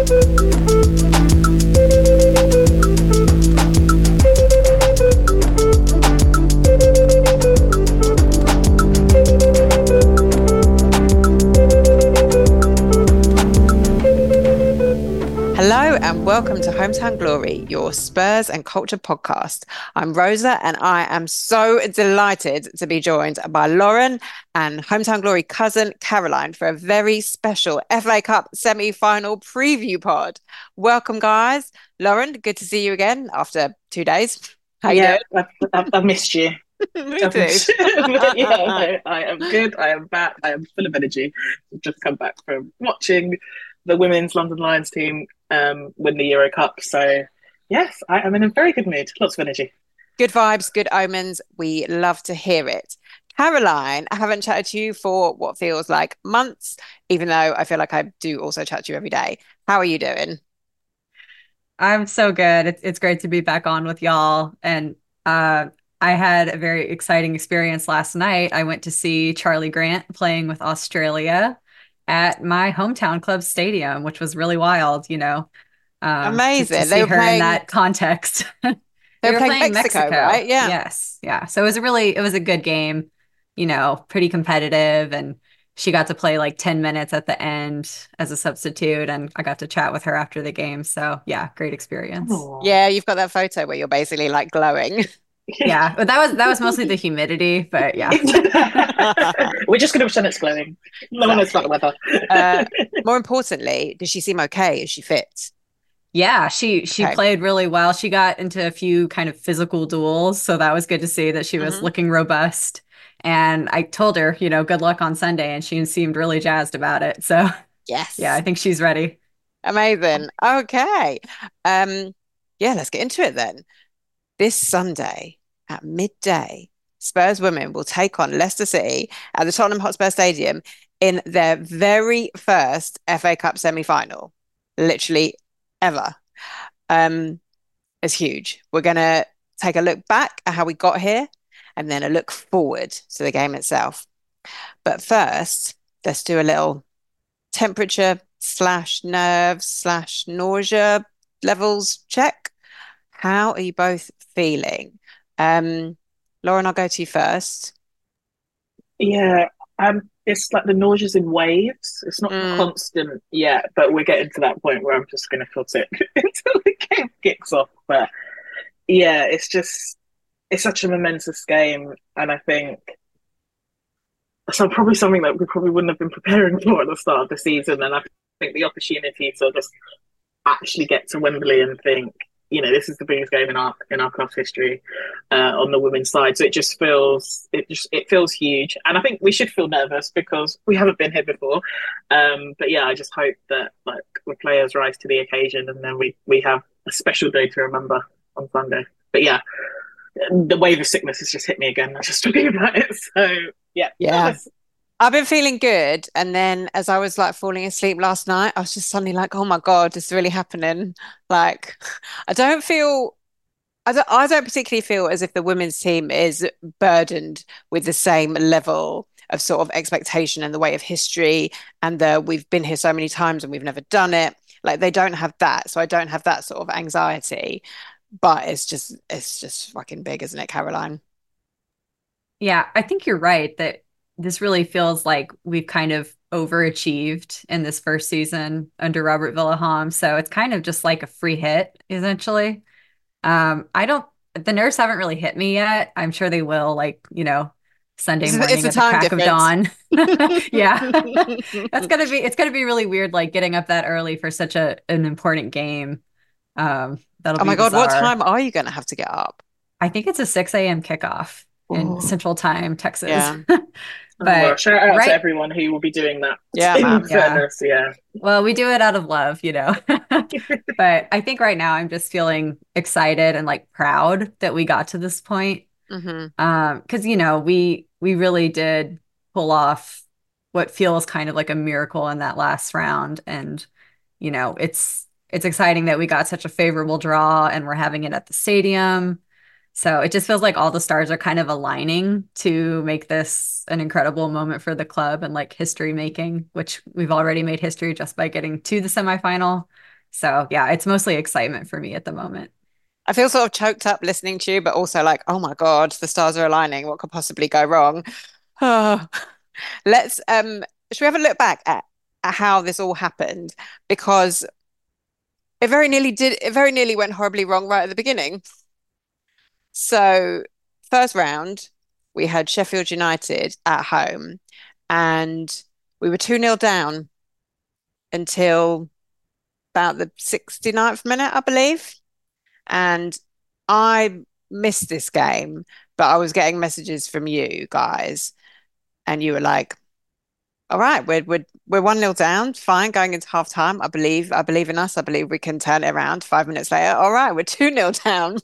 Hello and welcome to Hometown Glory, your Spurs and Culture podcast. I'm Rosa and I am so delighted to be joined by Lauren and Hometown Glory cousin Caroline for a very special FA Cup semi-final preview pod. Welcome, guys. Lauren, good to see you again after 2 days. How you Yeah, doing? I've missed you. Me I've too. missed you. But yeah, no, I am good. I am back. I am full of energy. I've just come back from watching the women's London Lions team win the Euro Cup. So yes, I am in a very good mood. Lots of energy. Good vibes, good omens. We love to hear it. Caroline, I haven't chatted to you for what feels like months, even though I feel like I do also chat to you every day. How are you doing? I'm so good. It's great to be back on with y'all. And I had a very exciting experience last night. I went to see Charlie Grant playing with Australia at my hometown club stadium, which was really wild, to Amazing. see her in that context. They They were were playing playing Mexico, Mexico. right? Yeah. Yes. Yeah. So it was a good game, pretty competitive. And she got to play like 10 minutes at the end as a substitute. And I got to chat with her after the game. So yeah, great experience. Oh. Yeah, you've got that photo where you're basically like glowing. Yeah. But that was mostly the humidity, but yeah. We're just going to pretend it's glowing. No one knows about Exactly. the weather. More importantly, does she seem okay? Is she fit? Yeah, she Okay. played really well. She got into a few kind of physical duels, so that was good to see that she was Hmm. looking robust. And I told her, good luck on Sunday, and she seemed really jazzed about it. So, yeah, I Yes. think she's ready. Amazing. Okay. Um, yeah, let's get into it then. This Sunday at midday, Spurs women will take on Leicester City at the Tottenham Hotspur Stadium in their very first FA Cup semi-final, literally ever. Um, it's huge. We're gonna take a look back at how we got here and then a look forward to the game itself. But first, let's do a little temperature slash nerves slash nausea levels check. How are you both feeling? Um, Lauren, I'll go to you first. Yeah, it's like the nausea's in waves. It's not Mm, constant yet, but we're getting to that point where I'm just going to feel sick until the game kicks off. But yeah, it's such a momentous game, and I think so. Probably something that we probably wouldn't have been preparing for at the start of the season, and I think the opportunity to just actually get to Wembley and think, this is the biggest game in our club's history on the women's side. So it feels huge, and I think we should feel nervous because we haven't been here before. But yeah, I just hope that like the players rise to the occasion, and then we have a special day to remember on Sunday. But yeah, the wave of sickness has just hit me again. Just talking about it. So yeah, yeah. nervous. I've been feeling good. And then as I was like falling asleep last night, I was just suddenly like, oh my God, this is really happening. Like, I don't feel, I don't particularly feel as if the women's team is burdened with the same level of sort of expectation and the weight of history and the we've been here so many times and we've never done it. Like they don't have that. So I don't have that sort of anxiety. But it's just fucking big, isn't it, Caroline? Yeah, I think you're right that this really feels like we've kind of overachieved in this first season under Robert Villaham. So it's kind of just like a free hit, essentially. I don't, the nerves haven't really hit me yet. I'm sure they will, like, Sunday It's morning a at the time crack of difference. dawn. Yeah. It's gonna be really weird, like getting up that early for such an important game. That'll Oh be my God, what bizarre. time are you going to have to get up? I think it's a 6 a.m. kickoff in Oh, Central Time, Texas. yeah. Oh, well, But shout out to right, everyone who will be doing that. Yeah, In man. yeah. fairness, yeah. Well, we do it out of love. But I think right now I'm just feeling excited and like proud that we got to this point. Hmm. Because we really did pull off what feels kind of like a miracle in that last round. And, it's exciting that we got such a favorable draw and we're having it at the stadium. So it just feels like all the stars are kind of aligning to make this an incredible moment for the club and like history making, which we've already made history just by getting to the semifinal. So yeah, it's mostly excitement for me at the moment. I feel sort of choked up listening to you, but also like, oh my God, the stars are aligning. What could possibly go wrong? Oh. Let's should we have a look back at how this all happened? Because it very nearly went horribly wrong right at the beginning. So first round, we had Sheffield United at home and we were 2-0 down until about the 69th minute, I believe. And I missed this game, but I was getting messages from you guys, and you were like, all right, we're 1-0 down, fine, going into half time. I believe in us. I believe we can turn it around. 5 minutes later, all right, we're 2-0 down.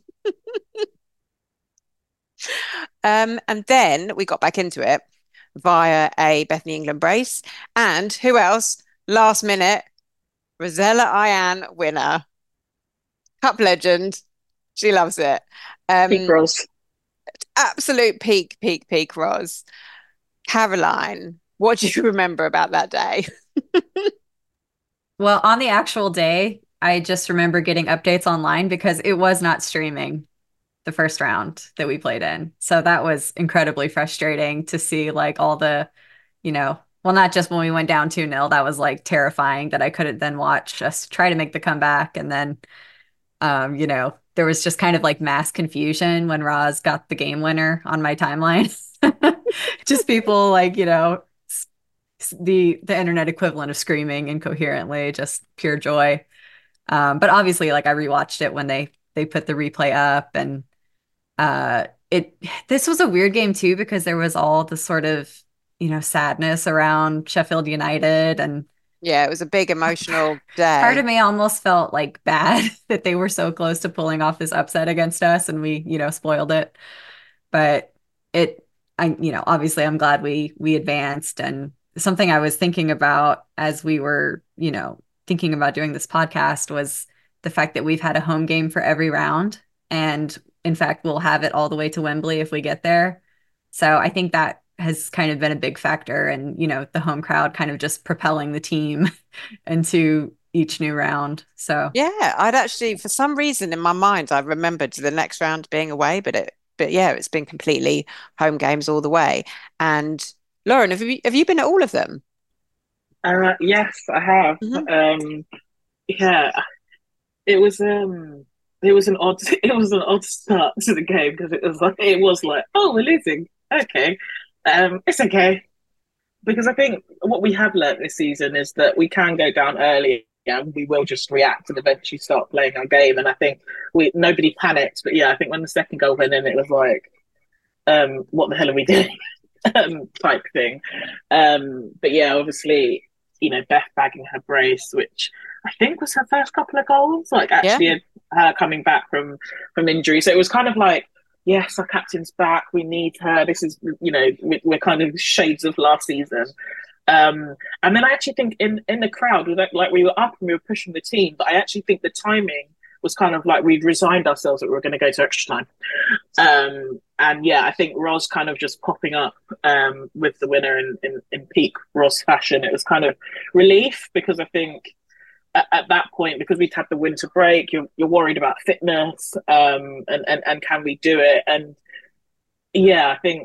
And then we got back into it via a Bethany England brace. And who else? Last minute, Rosella Ian winner, Cup legend. She loves it. Peak Um, Rose. Absolute peak Ros. Caroline, what do you remember about that day? Well, on the actual day, I just remember getting updates online because it was not streaming the first round that we played in. So that was incredibly frustrating to see like all the, well, not just when we went down 2-0, that was like terrifying that I couldn't then watch us try to make the comeback. And then, there was just kind of like mass confusion when Roz got the game winner on my timeline. Just people like, the internet equivalent of screaming incoherently, just pure joy. But obviously, like I rewatched it when they put the replay up, and it this was a weird game too because there was all the sort of sadness around Sheffield United, and Yeah, it was a big emotional part of day. me almost felt like bad that they were so close to pulling off this upset against us, and we spoiled it. But obviously I'm glad we advanced. And something I was thinking about as we were, thinking about doing this podcast was the fact that we've had a home game for every round. And in fact, we'll have it all the way to Wembley if we get there. So I think that has kind of been a big factor, and, the home crowd kind of just propelling the team into each new round. So Yeah, I'd actually, for some reason in my mind, I remembered the next round being away, but yeah, it's been completely home games all the way. And Lauren, have you been at all of them? Yes, I have. Hmm. Yeah, it was it was an odd it was an odd start to the game because it was like, oh, we're losing. Okay. It's okay. Because I think what we have learnt this season is that we can go down early and we will just react and eventually start playing our game. And I think we nobody panicked, but yeah, I think when the second goal went in, it was like, what the hell are we doing? Type thing. But yeah, obviously, Beth bagging her brace, which I think was her first couple of goals, like Yeah. actually her coming back from injury. So it was kind of like, yes, our captain's back. We need her. This is, we're kind of shades of last season. And then I actually think in the crowd, like we were up and we were pushing the team, but I actually think the timing was kind of like we'd resigned ourselves that we were going to go to extra time. And yeah, I think Ros kind of just popping up with the winner in peak Ros fashion. It was kind of relief because I think at that point, because we'd had the winter break, you're worried about fitness and can we do it? And yeah, I think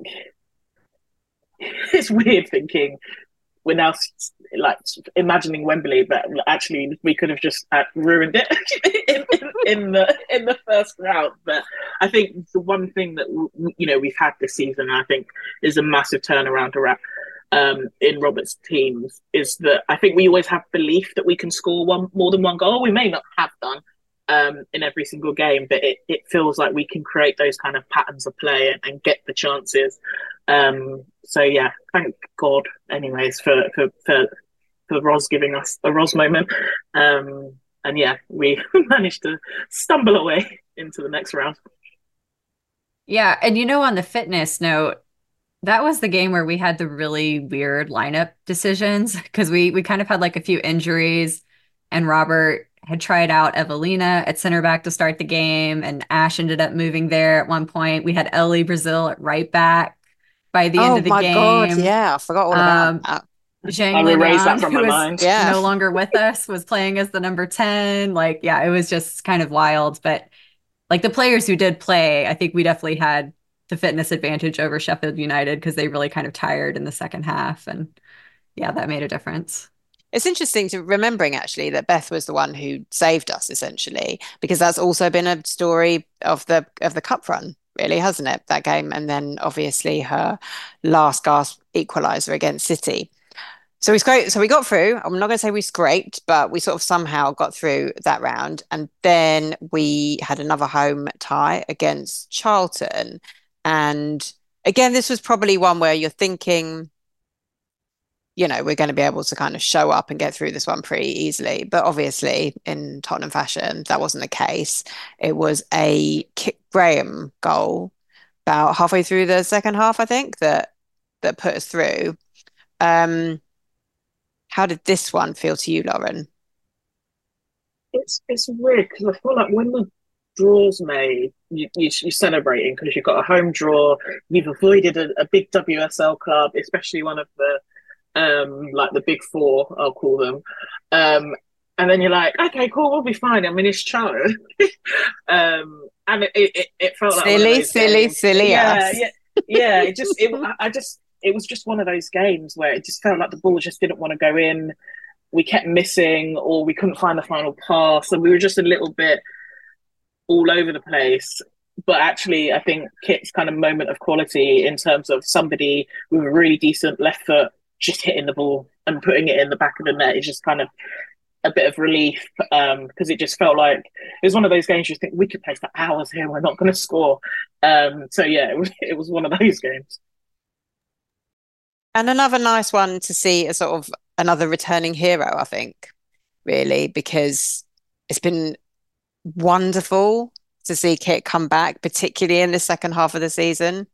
it's weird thinking we're now like imagining Wembley, but actually we could have just ruined it in the first round. But I think the one thing that we've had this season, I think, is a massive turnaround around in Robert's teams is that I think we always have belief that we can score more than one goal. We may not have done in every single game, but it feels like we can create those kind of patterns of play and get the chances. So yeah, thank God, anyways, for Ros giving us a Ros moment. And yeah, we managed to stumble away into the next round. yeah, and on the fitness note, that was the game where we had the really weird lineup decisions because we kind of had like a few injuries, and Robert had tried out Evelina at center back to start the game, and Ash ended up moving there at one point. We had Ellie Brazil at right back by the end Oh of the my God, game. yeah, I forgot all about Um, that. Zhang I'll erase that Linyan, from who my was mind. Yeah. no longer with us, was playing as the number 10. Like, yeah, it was just kind of wild. But like the players who did play, I think we definitely had the fitness advantage over Sheffield United because they really kind of tired in the second half. And yeah, that made a difference. It's interesting to remembering actually that Beth was the one who saved us essentially, because that's also been a story of the cup run, really, hasn't it? That game, and then obviously her last gasp equaliser against City. So we scraped, so we got through. I'm not going to say we scraped, but we sort of somehow got through that round. And then we had another home tie against Charlton. And again, this was probably one where you're thinking, we're going to be able to kind of show up and get through this one pretty easily. But obviously, in Tottenham fashion, that wasn't the case. It was a Kit Graham goal about halfway through the second half, I think, that put us through. Um, how did this one feel to you, Lauren? It's weird because I feel like when the draw's made, you're celebrating because you've got a home draw. You've avoided a big WSL club, especially one of the like the big four, I'll call them. And then you're like, okay, cool, we'll be fine. I mean, it's Charlotte. And it felt like one of Silly, those silly, games. silly Yeah, us. yeah, yeah. It was just one of those games where it just felt like the ball just didn't want to go in. We kept missing, or we couldn't find the final pass, and we were just a little bit all over the place. But actually, I think Kit's kind of moment of quality in terms of somebody with a really decent left foot just hitting the ball and putting it in the back of the net is just kind of a bit of relief because it just felt like it was one of those games you think we could play for hours here, we're not going to score. So yeah, it was one of those games. And another nice one to see as sort of another returning hero, I think, really, because it's been wonderful to see Kit come back, particularly in the second half of the season.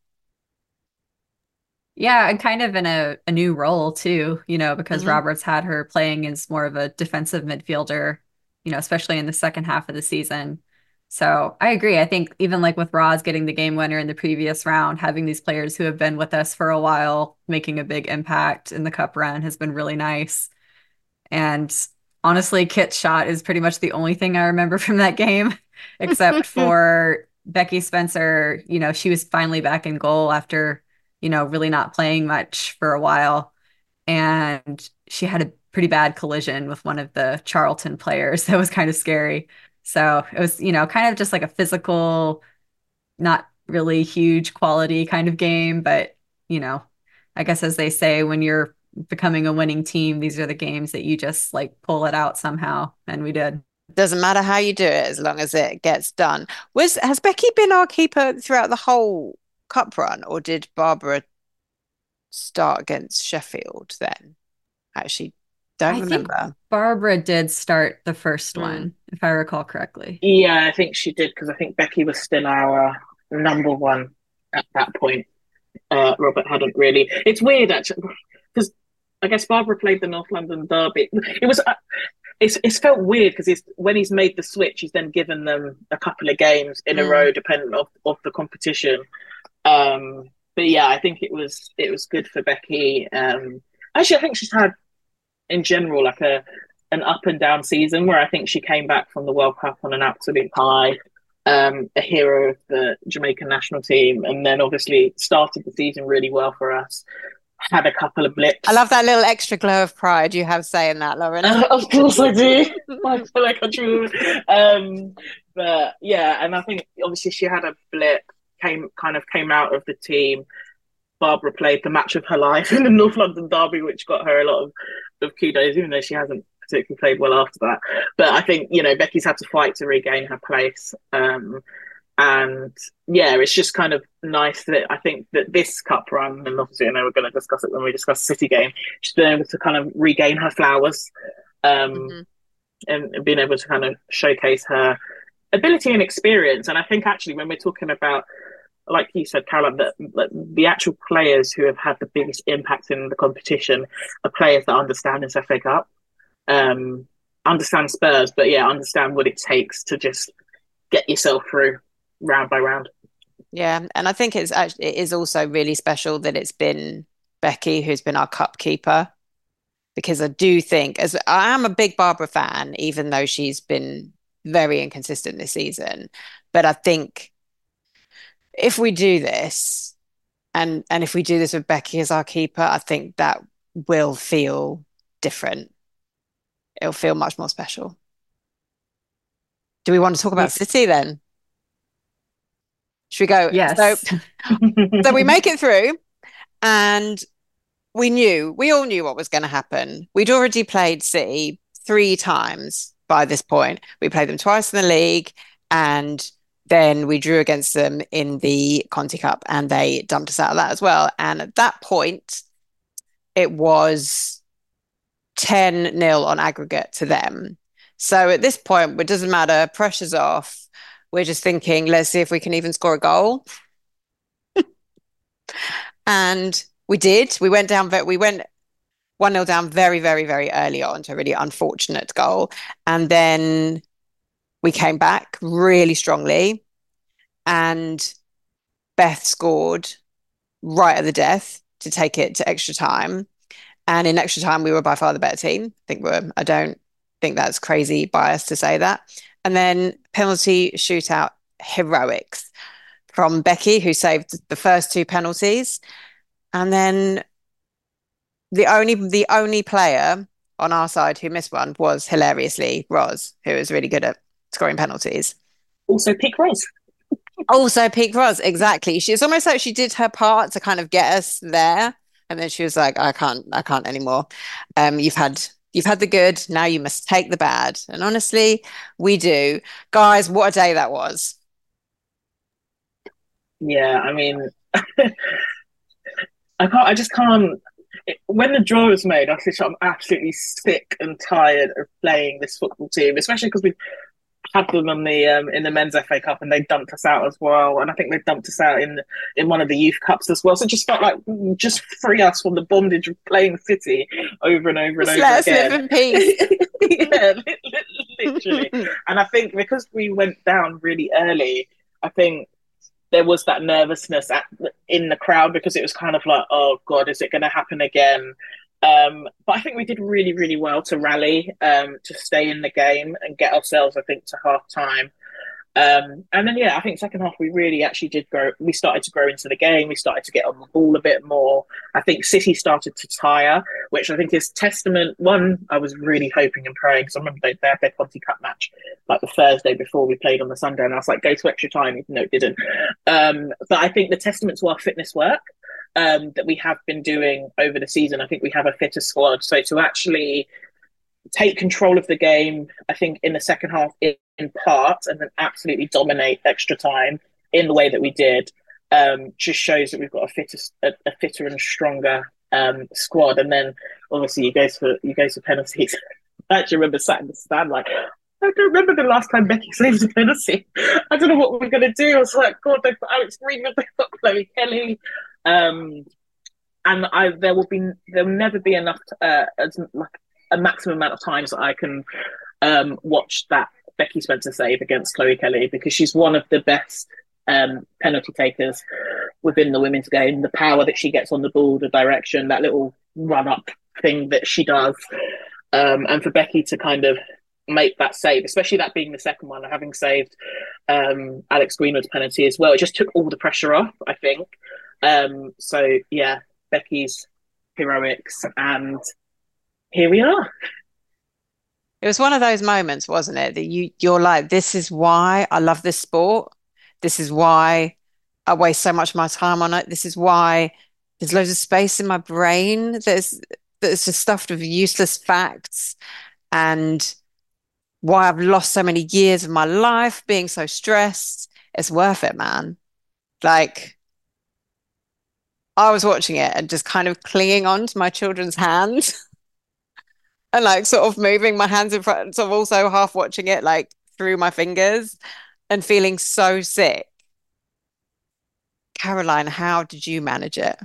Yeah, and kind of in a new role too, because Hmm. Roberts had her playing as more of a defensive midfielder, especially in the second half of the season. So I agree. I think even like with Roz getting the game winner in the previous round, having these players who have been with us for a while making a big impact in the cup run has been really nice. And honestly, Kit's shot is pretty much the only thing I remember from that game, except for Becky Spencer. She was finally back in goal after, really not playing much for a while. And she had a pretty bad collision with one of the Charlton players that was kind of scary. So it was, kind of just like a physical, not really huge quality kind of game. But, you know, I guess as they say, when you're becoming a winning team, these are the games that you just like pull it out somehow. And we did. Doesn't matter how you do it as long as it gets done. Has Becky been our keeper throughout the whole cup run, or did Barbara start against Sheffield then? Actually, don't I think remember. Barbara did start the first Mm. one, if I recall correctly. Yeah, I think she did because I think Becky was still our number one at that point. Robert hadn't really. It's weird actually because I guess Barbara played the North London derby. It was it's felt weird because when he's made the switch, he's then given them a couple of games in a Mm. row, depending of the competition. But yeah, I think it was good for Becky. Actually, I think she's had in general like an up and down season where I think she came back from the World Cup on an absolute high. A hero of the Jamaican national team, and then obviously started the season really well for us. Had a couple of I blips. love that little extra glow of pride you have saying that, Lauren. Of course I do. I feel like a true woman. But yeah, and I think obviously she had a blip, came out of the team. Barbara played the match of her life in the North London derby, which got her a lot of kudos, even though she hasn't particularly played well after that. But I think Becky's had to fight to regain her place. And yeah, it's just kind of nice that I think that this cup run, and obviously I know we're going to discuss it when we discuss the City game, she's been able to kind of regain her flowers, um, Hmm. and being able to kind of showcase her ability and experience. And I think actually when we're talking about, like you said, Caroline, that the actual players who have had the biggest impact in the competition are players that understand this FA Cup, um, understand Spurs, but yeah, understand what it takes to just get yourself through round by round. Yeah, and I think it is also really special that it's been Becky who's been our cup keeper. because I do think, as I am a big Barbara fan, even though she's been very inconsistent this season. But I think if we do this, and if we do this with Becky as our keeper, I think that will feel different. It'll feel much more special. Do we want to talk Yeah. about City then? Should we go? So, Yes. so we make it through, and we all knew what was going to happen. We'd already played City 3 times by this point. We played them twice in the league, and then we drew against them in the Conti Cup, and they dumped us out of that as well. And at that point, it was 10-0 on aggregate to them. So at this point, it doesn't matter, pressure's off. We're just thinking, let's see if we can even score a goal. And we did. We went 1-0 down very, very, very early on to a really unfortunate goal. And then we came back really strongly. And Beth scored right at the death to take it to extra time. And in extra time, we were by far the better team. I don't think that's crazy bias to say that. And then penalty shootout heroics from Becky, who saved the first 2 penalties. And then the only player on our side who missed one was hilariously Roz, who was really good at scoring penalties. Also, Pete Rose. Also, Pete Roz, exactly. It's almost like she did her part to kind of get us there, and then she was like, I can't anymore. You've had the good, now you must take the bad. And honestly, we do. Guys, what a day that was. Yeah, I mean, I just can't. When the draw was made, I think I'm absolutely sick and tired of playing this football team, especially because we've had them on the in the men's FA Cup and they dumped us out as well, and I think they dumped us out in one of the youth cups as well. So it just felt like just free us from the bondage of playing City over and over and over Let us again. live in peace. Yeah, literally. And I think because we went down really early, I think there was that nervousness in the crowd because it was kind of like, oh God, is it going to happen again? But I think we did really, really well to rally, to stay in the game and get ourselves, I think, to half time. And then, yeah, I think second half we really actually did grow. We started to grow into the game. We started to get on the ball a bit more. I think City started to tire, which I think is testament. One, I was really hoping and praying because I remember they had their Conti Cup match like the Thursday before we played on the Sunday, and I was like, go to extra time, even though it didn't. But I think the testament to our fitness work that we have been doing over the season, I think we have a fitter squad. So to actually take control of the game, I think, in the second half in part, and then absolutely dominate extra time in the way that we did, just shows that we've got a fitter and stronger squad. And then obviously you go to penalties. I actually remember sat in the stand like, I don't remember the last time Becky saved a penalty. I don't know what we're going to do. I was like, God, they've got Alex Greenwood, they've got Chloe Kelly. And there will never be enough as like a maximum amount of times that I can watch that Becky Spencer save against Chloe Kelly, because she's one of the best penalty takers within the women's game. The power that she gets on the ball, the direction, that little run up thing that she does, and for Becky to kind of make that save, especially that being the second one, having saved Alex Greenwood's penalty as well, it just took all the pressure off, I think. So yeah, Becky's heroics, and here we are. It was one of those moments, wasn't it? That you're like, this is why I love this sport. This is why I waste so much of my time on it. This is why there's loads of space in my brain that's just stuffed with useless facts, and why I've lost so many years of my life being so stressed. It's worth it, man. Like, I was watching it and just kind of clinging on to my children's hands and like sort of moving my hands in front, sort of also half watching it like through my fingers and feeling so sick. Caroline, how did you manage it?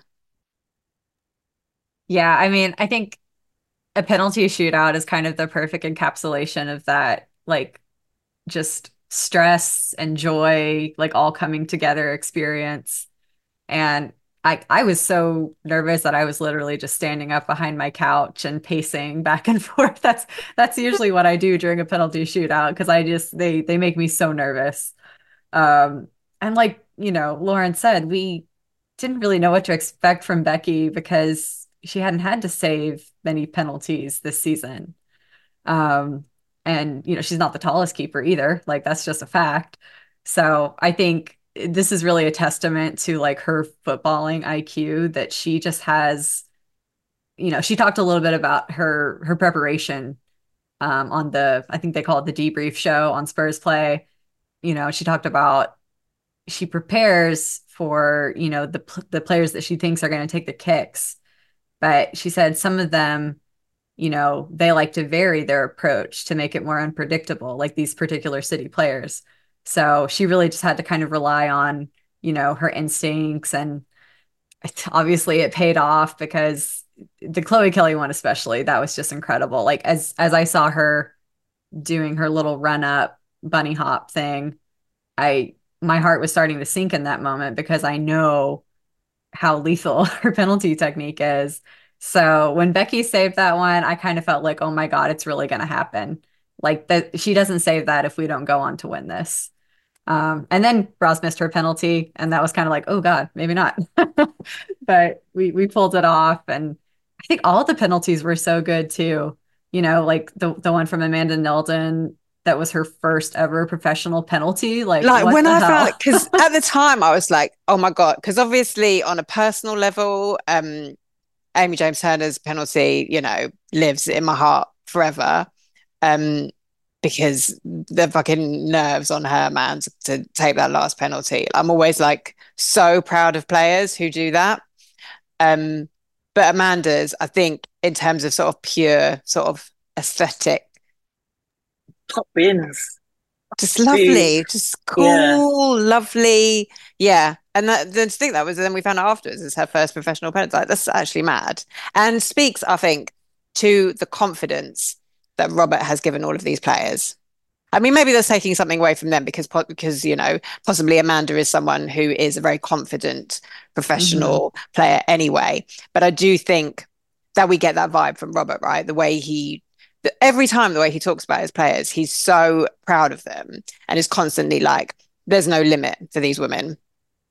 Yeah, I mean, I think a penalty shootout is kind of the perfect encapsulation of that, like just stress and joy, like all coming together experience. And I was so nervous that I was literally just standing up behind my couch and pacing back and forth. That's usually what I do during a penalty shootout because they make me so nervous. Um, and like, Lauren said, we didn't really know what to expect from Becky because she hadn't had to save many penalties this season. Um, and she's not the tallest keeper either. Like that's just a fact. So I think this is really a testament to like her footballing IQ that she just has, she talked a little bit about her preparation on I think they call it the debrief show on Spurs Play. She talked about she prepares for, the players that she thinks are going to take the kicks. But she said some of them, they like to vary their approach to make it more unpredictable, like these particular City players. So she really just had to kind of rely on, her instincts. And obviously it paid off because the Chloe Kelly one, especially, that was just incredible. Like as I saw her doing her little run up bunny hop thing, my heart was starting to sink in that moment because I know how lethal her penalty technique is. So when Becky saved that one, I kind of felt like, oh my God, it's really going to happen. Like that, she doesn't save that if we don't go on to win this. And then Roz missed her penalty, and that was kind of like, oh God, maybe not. But we pulled it off, and I think all the penalties were so good too. Like the one from Amanda Nelden that was her first ever professional penalty. Like Like what when the I found hell? it, because at the time I was like, oh my God, because obviously on a personal level, Amy James Turner's penalty, lives in my heart forever. Um, because the fucking nerves on her, man, to take that last penalty. I'm always like so proud of players who do that. Um, but Amanda's, I think, in terms of sort of pure sort of aesthetic, Top bins. just Dude. lovely, just Yeah. cool, lovely. Yeah. And that then to think that was then we found out afterwards it's her first professional penalty. Like, that's actually mad. And speaks, I think, to the confidence that Robert has given all of these players. I mean, maybe that's taking something away from them because possibly Amanda is someone who is a very confident Hmm. professional player anyway. But I do think that we get that vibe from Robert, right? Every time the way he talks about his players, he's so proud of them and is constantly like, "There's no limit for these women."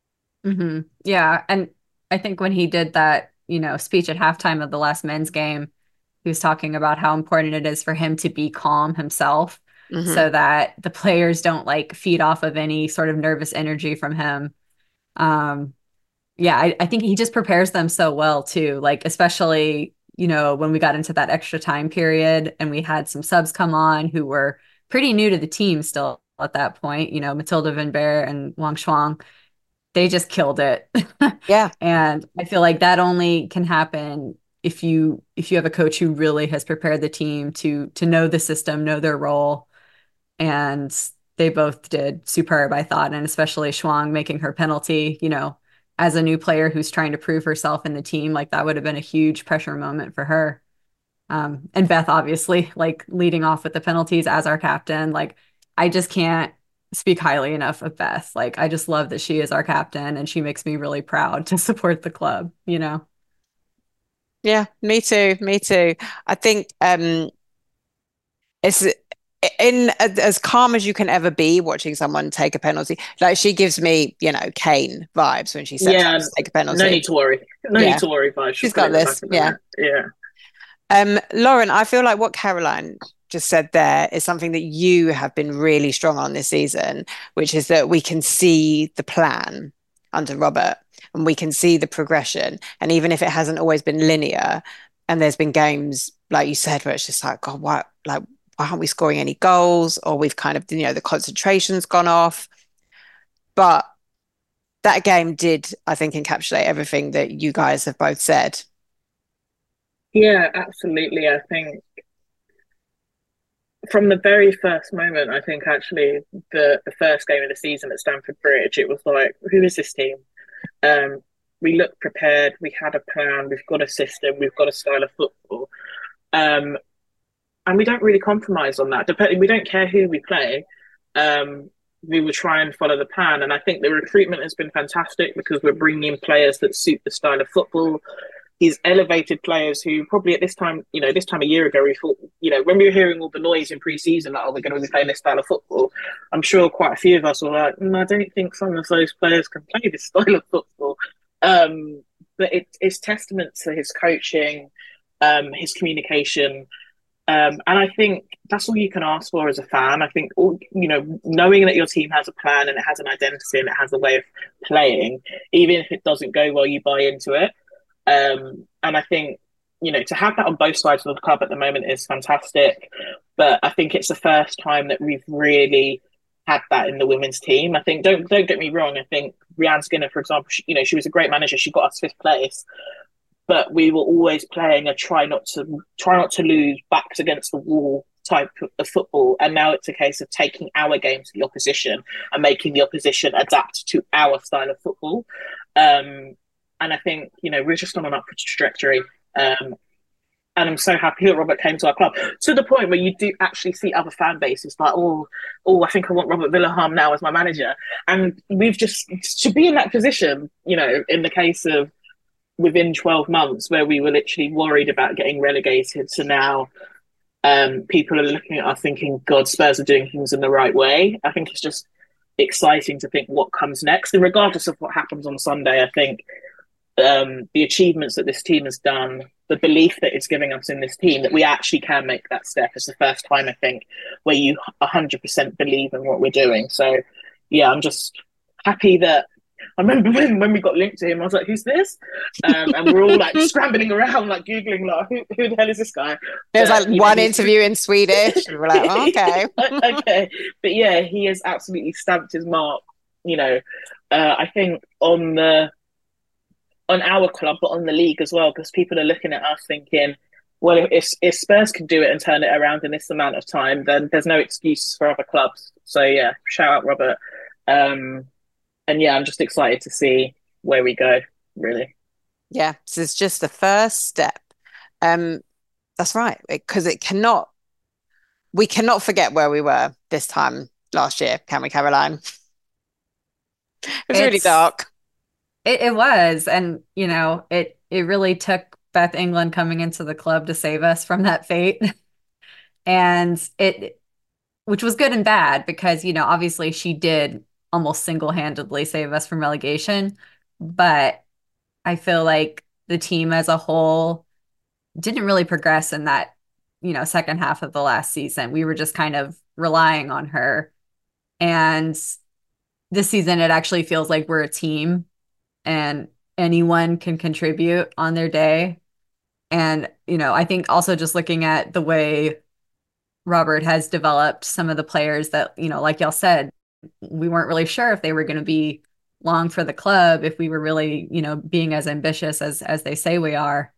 Yeah. And I think when he did that, speech at halftime of the last men's game, he was talking about how important it is for him to be calm himself Hmm. so that the players don't like feed off of any sort of nervous energy from him. Um, yeah, I think he just prepares them so well too. Like, especially, when we got into that extra time period and we had some subs come on who were pretty new to the team still at that point, Matilda Van Beer and Wang Shuang, they just killed it. Yeah. And I feel like that only can happen if you have a coach who really has prepared the team to know the system, know their role. And they both did superb, I thought, and especially Shuang making her penalty, as a new player who's trying to prove herself in the team, like that would have been a huge pressure moment for her. And Beth, obviously, like leading off with the penalties as our captain. Like, I just can't speak highly enough of Beth. Like, I just love that she is our captain and she makes me really proud to support the club. Yeah, me too. Me too. I think it's in as calm as you can ever be watching someone take a penalty. Like she gives me, Kane vibes when she steps up Yeah. to take a No penalty. need to worry. No need Yeah, to worry, but I should she's put it got in the back this. of the Yeah. net. Yeah. Lauren, I feel like what Caroline just said there is something that you have been really strong on this season, which is that we can see the plan under Robert and we can see the progression. And even if it hasn't always been linear, and there's been games, like you said, where it's just like, God, why aren't we scoring any goals? Or we've kind of, the concentration's gone off. But that game did, I think, encapsulate everything that you guys have both said. Yeah, absolutely. I think from the very first moment, I think actually the first game of the season at Stamford Bridge, it was like, who is this team? Um, we looked prepared. We had a plan. We've got a system. We've got a style of football. And we don't really compromise on that. Depending, we don't care who we play. Um, we will try and follow the plan. And I think the recruitment has been fantastic because we're bringing in players that suit the style of football. He's elevated players who probably at this time, this time a year ago, we thought, when we were hearing all the noise in pre-season, like, oh, we're going to be playing this style of football. I'm sure quite a few of us were like, I don't think some of those players can play this style of football. But it's testament to his coaching, his communication. And I think that's all you can ask for as a fan. I think, knowing that your team has a plan and it has an identity and it has a way of playing, even if it doesn't go well, you buy into it. And I think, to have that on both sides of the club at the moment is fantastic. But I think it's the first time that we've really had that in the women's team. I think, don't get me wrong, I think Rianne Skinner, for example, she was a great manager. She got us fifth place. But we were always playing a try not to lose, backs against the wall type of football. And now it's a case of taking our game to the opposition and making the opposition adapt to our style of football. And I think, we're just on an upward trajectory. And I'm so happy that Robert came to our club, to the point where you do actually see other fan bases like, I think I want Robert Villaharm now as my manager. And we've just, to be in that position, in the case of within 12 months where we were literally worried about getting relegated to now, people are looking at us thinking, God, Spurs are doing things in the right way. I think it's just exciting to think what comes next. And regardless of what happens on Sunday, I think the achievements that this team has done, the belief that it's giving us in this team, that we actually can make that step. It's the first time, I think, where you 100% believe in what we're doing. So, yeah, I'm just happy that I remember when we got linked to him, I was like, who's this? And we're all like scrambling around, like Googling, like, who the hell is this guy? There's like one interview in Swedish. And we're like, oh, okay. Okay. But yeah, he has absolutely stamped his mark, I think on our club, but on the league as well, because people are looking at us thinking, well, if Spurs can do it and turn it around in this amount of time, then there's no excuse for other clubs. So yeah, shout out Robert. And yeah, I'm just excited to see where we go, really. Yeah, so it's just the first step. That's right, because we cannot forget where we were this time last year, can we, Caroline? It was really dark. It was, and it really took Beth England coming into the club to save us from that fate. And which was good and bad because, obviously she did almost single-handedly save us from relegation. But I feel like the team as a whole didn't really progress in that, second half of the last season. We were just kind of relying on her. And this season, it actually feels like we're a team and anyone can contribute on their day. And, I think also just looking at the way Robert has developed some of the players that, like y'all said, we weren't really sure if they were going to be long for the club, if we were really, being as ambitious as they say we are.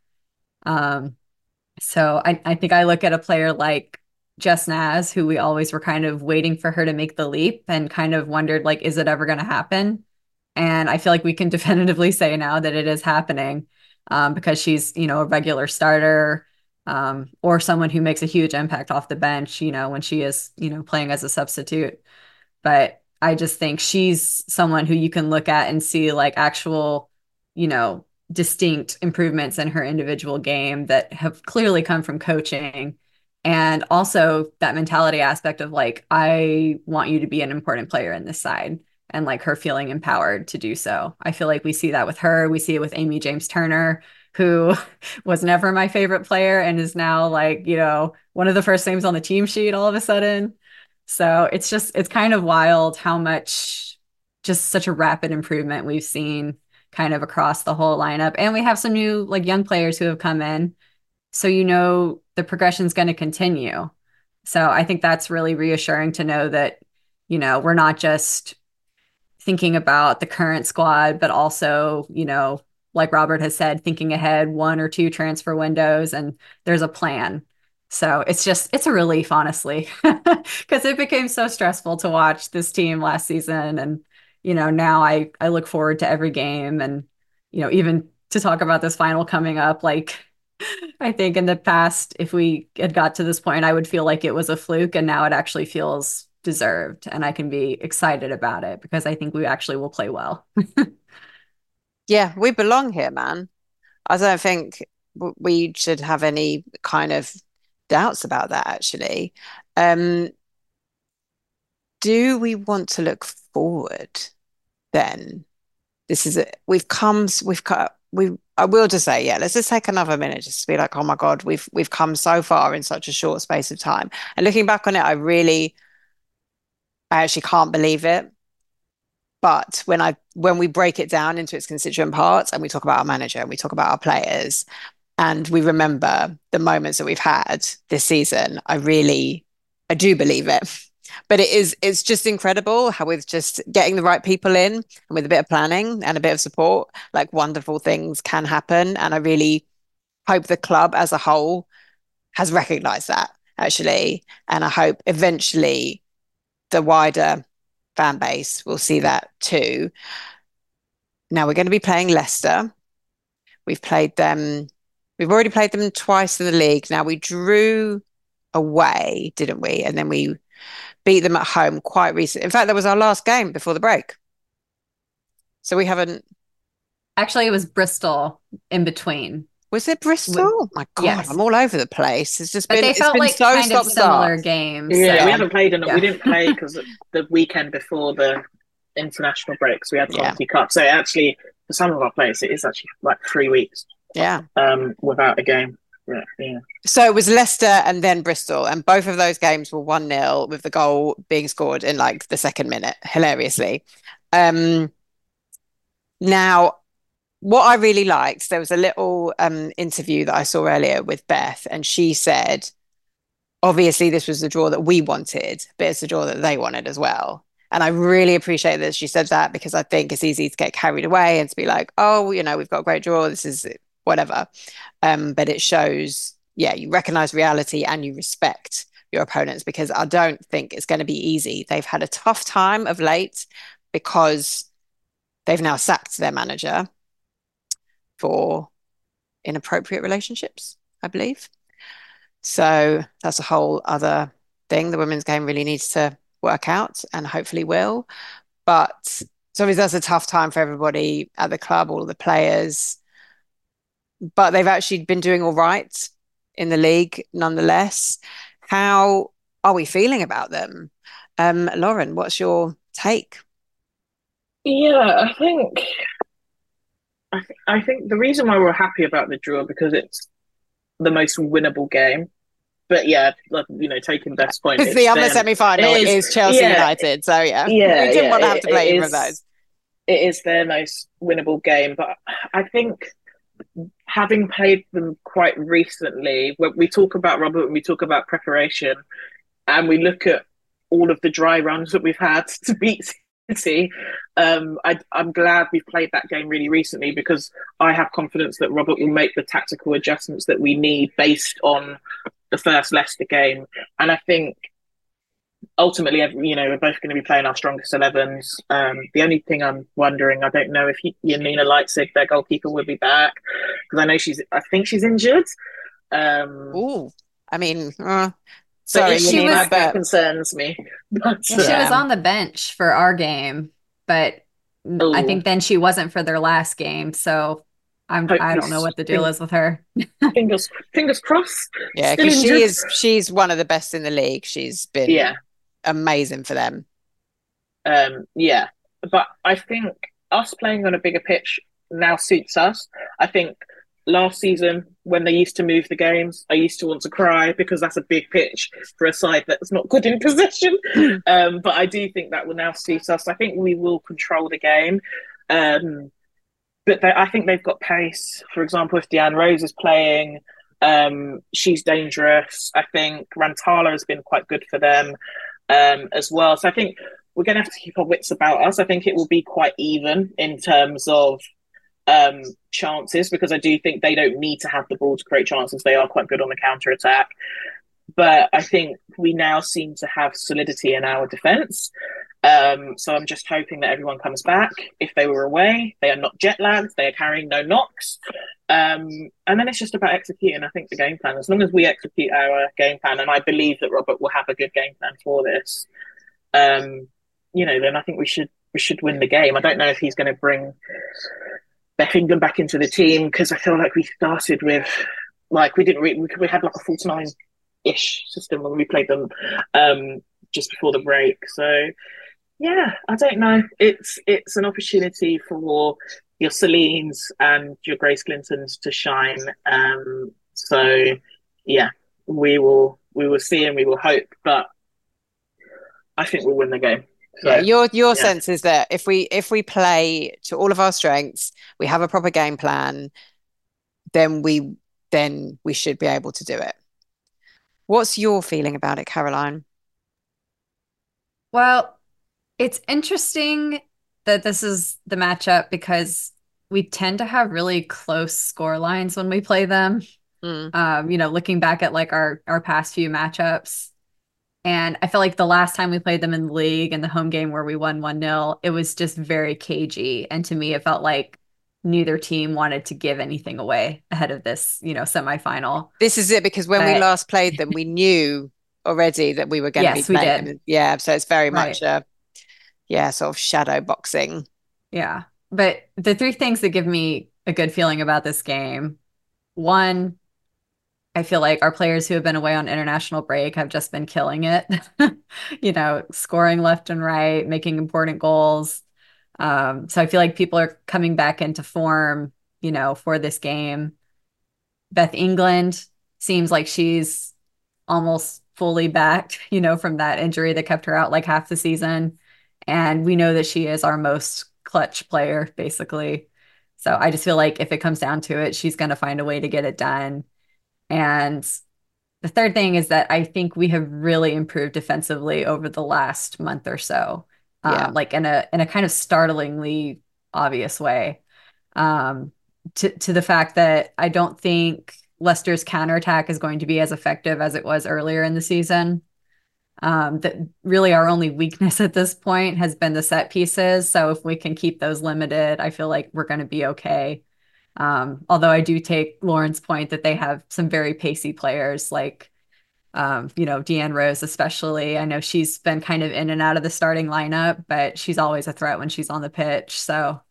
So I think I look at a player like Jess Naz, who we always were kind of waiting for her to make the leap and kind of wondered, like, is it ever going to happen? And I feel like we can definitively say now that it is happening because she's, a regular starter or someone who makes a huge impact off the bench, when she is, playing as a substitute. But I just think she's someone who you can look at and see like actual, distinct improvements in her individual game that have clearly come from coaching. And also that mentality aspect of like, I want you to be an important player in this side and like her feeling empowered to do so. I feel like we see that with her. We see it with Amy James Turner, who was never my favorite player and is now like, one of the first names on the team sheet all of a sudden. So it's kind of wild how much just such a rapid improvement we've seen kind of across the whole lineup. And we have some new like young players who have come in. So, the progression is going to continue. So I think that's really reassuring to know that, we're not just thinking about the current squad, but also, like Robert has said, thinking ahead 1 or 2 transfer windows and there's a plan. So it's a relief, honestly, because it became so stressful to watch this team last season. And, now I look forward to every game and, even to talk about this final coming up, like I think in the past, if we had got to this point, I would feel like it was a fluke. And now it actually feels deserved, and I can be excited about it because I think we actually will play well. Yeah, we belong here, man. I don't think we should have any kind of doubts about that, actually. Um, do we want to look forward then? This is it. We've cut, I will just say, yeah, let's just take another minute just to be like, oh my God, we've come so far in such a short space of time. And looking back on it, I actually can't believe it. But when we break it down into its constituent parts and we talk about our manager and we talk about our players and we remember the moments that we've had this season, I do believe it. But it's just incredible how with just getting the right people in and with a bit of planning and a bit of support, like wonderful things can happen. And I really hope the club as a whole has recognized that actually. And I hope eventually the wider fan base will see that too. Now we're going to be playing Leicester. We've played them, we've already played them twice in the league. Now we drew away, didn't we? And then we beat them at home quite recently. In fact, that was our last game before the break. So we haven't. Actually, it was Bristol in between. Was it Bristol? Oh my God, yes. I'm all over the place. It's just but been, they it's felt been like so kind stop of similar start. games. Yeah, so. we haven't played Yeah. We didn't play because the weekend before the international breaks, we had Conti Cup. So actually, for some of our players, it is actually like 3 weeks. Yeah. Without a game. Yeah. So it was Leicester and then Bristol, and both of those games were 1-0 with the goal being scored in like the second minute, hilariously. Now, what I really liked, there was a little interview that I saw earlier with Beth, and she said, obviously, this was the draw that we wanted, but it's the draw that they wanted as well. And I really appreciate that she said that because I think it's easy to get carried away and to be like, oh, you know, we've got a great draw. This is whatever. But it shows, yeah, you recognize reality and you respect your opponents because I don't think it's going to be easy. They've had a tough time of late because they've now sacked their manager for inappropriate relationships, I believe. So that's a whole other thing the women's game really needs to work out and hopefully will. But so obviously that's a tough time for everybody at the club, all of the players. But they've actually been doing all right in the league nonetheless. How are we feeling about them? Lauren, what's your take? Yeah, I think the reason why we're happy about the draw because it's the most winnable game. But yeah, like taking Beth's point, It's the other semi-final is Chelsea United, so yeah, we didn't want to have to play either of those. It is their most winnable game, but I think having played them quite recently, when we talk about Robert, when we talk about preparation, and we look at all of the dry runs that we've had to beat City, I'm glad we've played that game really recently because I have confidence that Robert will make the tactical adjustments that we need based on the first Leicester game. And I think ultimately, we're both going to be playing our strongest 11s. The only thing I'm wondering, I don't know if Yamina Leipzig, their goalkeeper, will be back because I think she's injured. Oh, I mean, sorry, Yamina, that concerns me. But, she was on the bench for our game, but I think then she wasn't for their last game. So I don't know what the deal is with her. fingers crossed. Yeah, because she's one of the best in the league. She's been amazing for them. Yeah, but I think us playing on a bigger pitch now suits us. I think last season when they used to move the games, I used to want to cry because that's a big pitch for a side that's not good in possession. But I do think that will now suit us. I think we will control the game. But I think they've got pace. For example, if Deanne Rose is playing, she's dangerous. I think Rantala has been quite good for them as well. So I think we're going to have to keep our wits about us. I think it will be quite even in terms of chances because I do think they don't need to have the ball to create chances. They are quite good on the counter-attack. But I think we now seem to have solidity in our defence. So I'm just hoping that everyone comes back. If they were away, they are not jet lagged, they are carrying no knocks. And then it's just about executing, I think, the game plan. As long as we execute our game plan, and I believe that Robert will have a good game plan for this, then I think we should win the game. I don't know if he's going to bring Beth England back into the team, because I feel like we started with like we had like a 49-ish system when we played them just before the break. So yeah, I don't know. It's an opportunity for your Celines and your Grace Clintons to shine. So yeah, we will see and we will hope, but I think we'll win the game. So Yeah, your yeah, sense is that if we play to all of our strengths, we have a proper game plan, then we should be able to do it. What's your feeling about it, Caroline? Well, it's interesting that this is the matchup because we tend to have really close score lines when we play them. Mm. Looking back at like our past few matchups. And I feel like the last time we played them in the league and the home game where we won 1-0, it was just very cagey. And to me, it felt like neither team wanted to give anything away ahead of this, semifinal. This is it, because when we But last played them, we knew already that we were going to be yes, we playing did. them. Yeah, so it's very much Right. sort of shadow boxing. Yeah. But the three things that give me a good feeling about this game, one, I feel like our players who have been away on international break have just been killing it, scoring left and right, making important goals. So I feel like people are coming back into form, for this game. Beth England seems like she's almost fully back, from that injury that kept her out like half the season. And we know that she is our most clutch player, basically. So I just feel like if it comes down to it, she's going to find a way to get it done. And the third thing is that I think we have really improved defensively over the last month or so, Yeah. like in a kind of startlingly obvious way. Um, to the fact that I don't think Leicester's counterattack is going to be as effective as it was earlier in the season. That really our only weakness at this point has been the set pieces. So if we can keep those limited, I feel like we're going to be okay. Although I do take Lauren's point that they have some very pacey players like, Deanne Rose, especially. I know she's been kind of in and out of the starting lineup, but she's always a threat when she's on the pitch. So,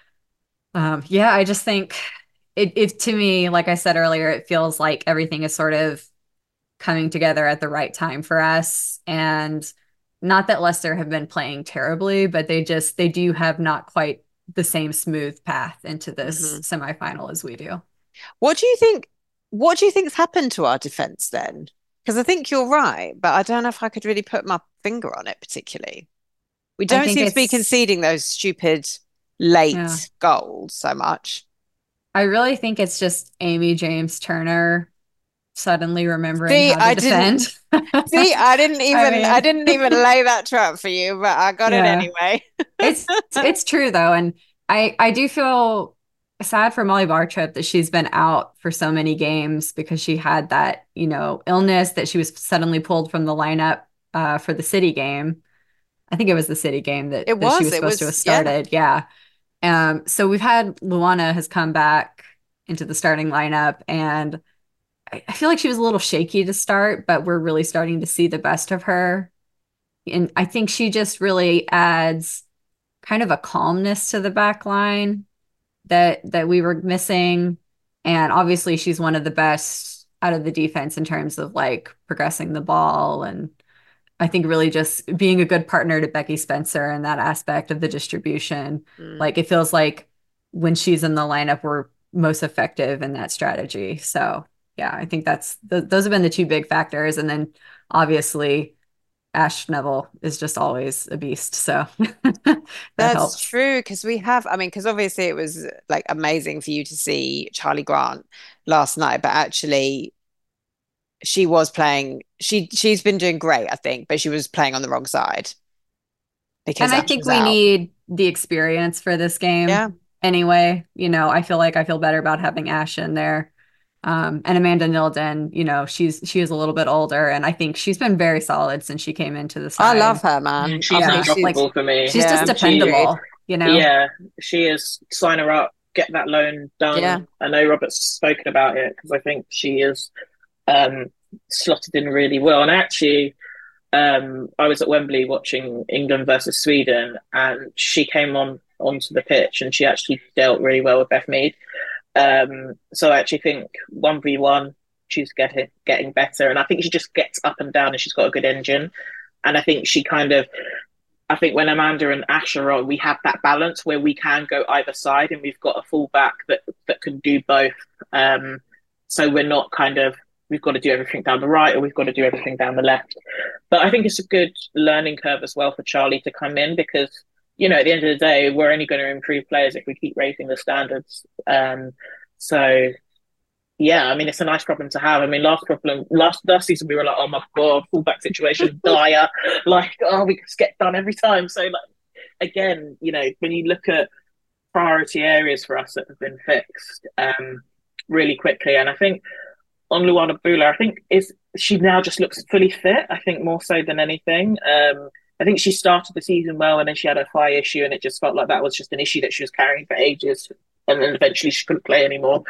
yeah, I just think it to me, like I said earlier, it feels like everything is sort of coming together at the right time for us. And not that Leicester have been playing terribly, but they do have not quite the same smooth path into this Hmm. semifinal as we do. What do you think? What do you think's happened to our defense then? Because I think you're right, but I don't know if I could really put my finger on it particularly. We I don't think seem to be it's, conceding those stupid yeah, late goals so much. I really think it's just Amy James Turner suddenly remembering See, how to I defend. didn't see, I I mean, didn't even lay that trap for you, but I got it yeah, anyway. it's true though, and I do feel sad for Molly Bartrip that she's been out for so many games because she had that illness that she was suddenly pulled from the lineup for the City game. I think it was the City game that she was It supposed to have was, yeah. started. Yeah. So we've had Luana has come back into the starting lineup, and I feel like she was a little shaky to start, but we're really starting to see the best of her. And I think she just really adds kind of a calmness to the back line that we were missing. And obviously she's one of the best out of the defense in terms of like progressing the ball. And I think really just being a good partner to Becky Spencer in that aspect of the distribution. Mm. Like it feels like when she's in the lineup, we're most effective in that strategy. So yeah, I think those have been the two big factors. And then obviously Ash Neville is just always a beast. So that That's helps. true, because I mean, because obviously it was like amazing for you to see Charlie Grant last night, but actually she was playing, she's been doing great, I think, but she was playing on the wrong side because And I Ash think was we out. need the experience for this Yeah. game anyway. I feel like I feel better about having Ash in there. And Amanda Nilden, she is a little bit older, and I think she's been very solid since she came into the I love side. her, man. I She's think Yeah, she's, like undroppable for me. she's just yeah, She, dependable. yeah, she is. Sign her up, get that loan yeah. done. I know Robert's spoken about it because I think she is um, slotted in really well. And actually, I was at Wembley watching England versus Sweden, and she came onto the pitch, and she actually dealt really well with Beth Mead. So I actually think 1v1, she's getting better, and I think she just gets up and down, and she's got a good engine. And I think she kind of, I think when Amanda and Ash are on, we have that balance where we can go either side, and we've got a fullback that can do both. So we're not kind of, we've got to do everything down the right or we've got to do everything down the left. But I think it's a good learning curve as well for Charlie to come in because, you know, at the end of the day, we're only going to improve players if we keep raising the standards. So yeah, I mean, it's a nice problem to have. I mean, last season we were like, oh my god, fullback situation dire, like oh we just get done every time. So like again, you know, when you look at priority areas for us that have been fixed really quickly, and I think on Luana Bula, I think she now just looks fully fit. I think more so than anything. I think she started the season well, and then she had a thigh issue, and it just felt like that was just an issue that she was carrying for ages, and then eventually she couldn't play anymore.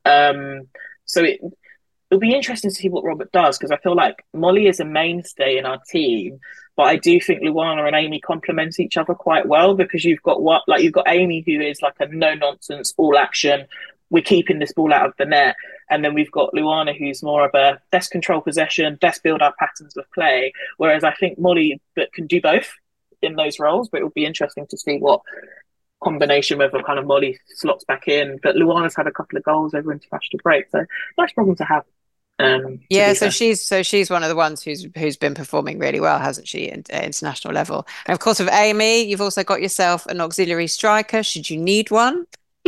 So it'll be interesting to see what Robert does because I feel like Molly is a mainstay in our team, but I do think Luana and Amy complement each other quite well because you've got Amy who is like a no nonsense, all action. We're keeping this ball out of the net. And then we've got Luana, who's more of a best control possession, best build up patterns of play. Whereas I think Molly that can do both in those roles, but it will be interesting to see what combination whether kind of Molly slots back in. But Luana's had a couple of goals over international break, so nice problem to have. Yeah, so she's one of the ones who's been performing really well, hasn't she, at international level? And of course, with Amy, you've also got yourself an auxiliary striker. Should you need one?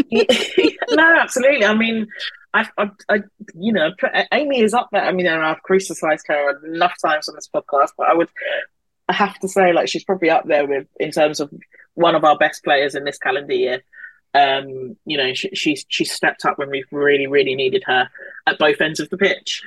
No, absolutely. I mean, I you know, Amy is up there. I mean, I've criticized her enough times on this podcast, but I have to say, like, she's probably up there with in terms of one of our best players in this calendar year. You know, she's stepped up when we've really, really needed her at both ends of the pitch.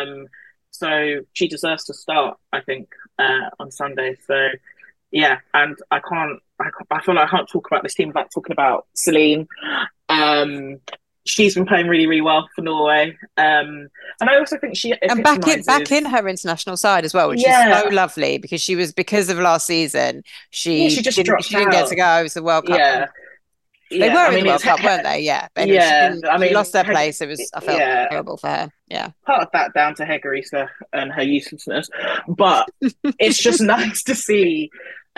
So she deserves to start, I think, on Sunday. So yeah, and I feel like I can't talk about this team without talking about Celine. She's been playing really, really well for Norway. And I also think she back in her international side as well, which is so lovely because of last season, she didn't get to go. It was the World Cup. Yeah. They were in the World Cup, weren't they? Yeah. But anyway, she lost their place. I felt terrible for her. Yeah. Part of that down to Hegerisa and her uselessness. But it's just nice to see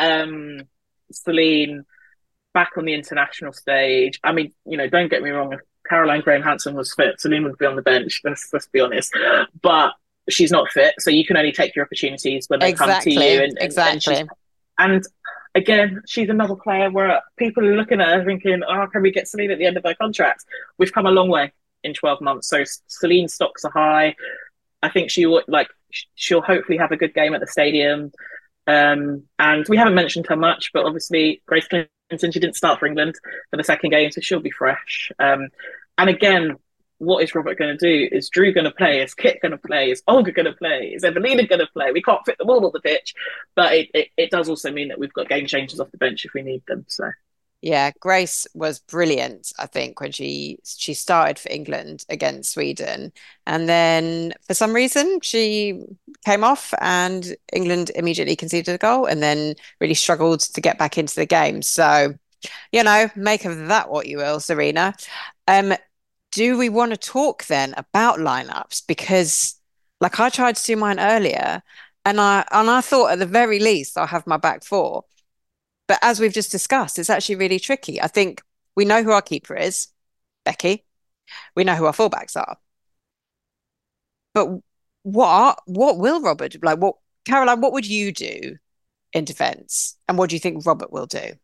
Celine back on the international stage. I mean, you know, don't get me wrong, if Caroline Graham-Hansen was fit, Celine would be on the bench, let's be honest. But she's not fit, so you can only take your opportunities when they come to you. And again, she's another player where people are looking at her thinking, oh, can we get Celine at the end of her contract? We've come a long way in 12 months. So Celine's stocks are high. I think she'll hopefully have a good game at the stadium. And we haven't mentioned her much, but obviously Grace Clinton, she didn't start for England for the second game, so she'll be fresh. And again, what is Robert going to do? Is Drew going to play? Is Kit going to play? Is Olga going to play? Is Evelina going to play? We can't fit them all on the pitch, but it does also mean that we've got game changers off the bench if we need them. So yeah, Grace was brilliant, I think, when she started for England against Sweden. And then for some reason she came off and England immediately conceded a goal and then really struggled to get back into the game. So, you know, make of that what you will, Serena. Do we want to talk then about lineups? Because like I tried to do mine earlier and I thought at the very least I'll have my back four. But as we've just discussed, it's actually really tricky. I think we know who our keeper is, Becky. We know who our fullbacks are. But what will Robert like? What Caroline? What would you do in defence, and what do you think Robert will do?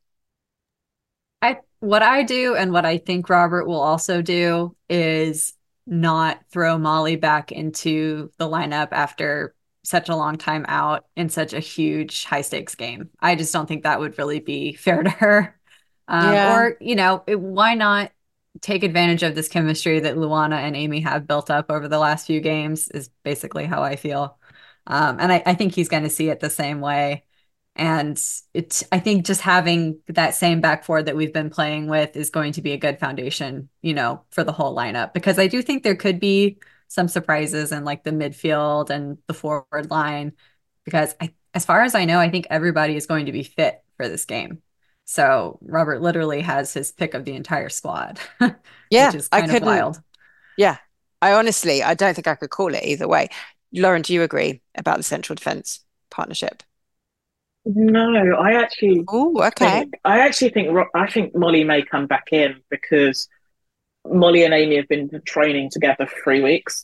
What I do and what I think Robert will also do is not throw Molly back into the lineup after such a long time out in such a huge high stakes game. I just don't think that would really be fair to her. Or, you know, why not take advantage of this chemistry that Luana and Amy have built up over the last few games is basically how I feel. And I think he's going to see it the same way. And I think just having that same back four that we've been playing with is going to be a good foundation, you know, for the whole lineup, because I do think there could be some surprises in like the midfield and the forward line, because as far as I know, I think everybody is going to be fit for this game. So Robert literally has his pick of the entire squad, which Yeah, is I kind of couldn't. wild. Yeah, I don't think I could call it either way. Lauren, do you agree about the central defense partnership? No, Oh, okay. I think Molly may come back in because Molly and Amy have been training together for 3 weeks.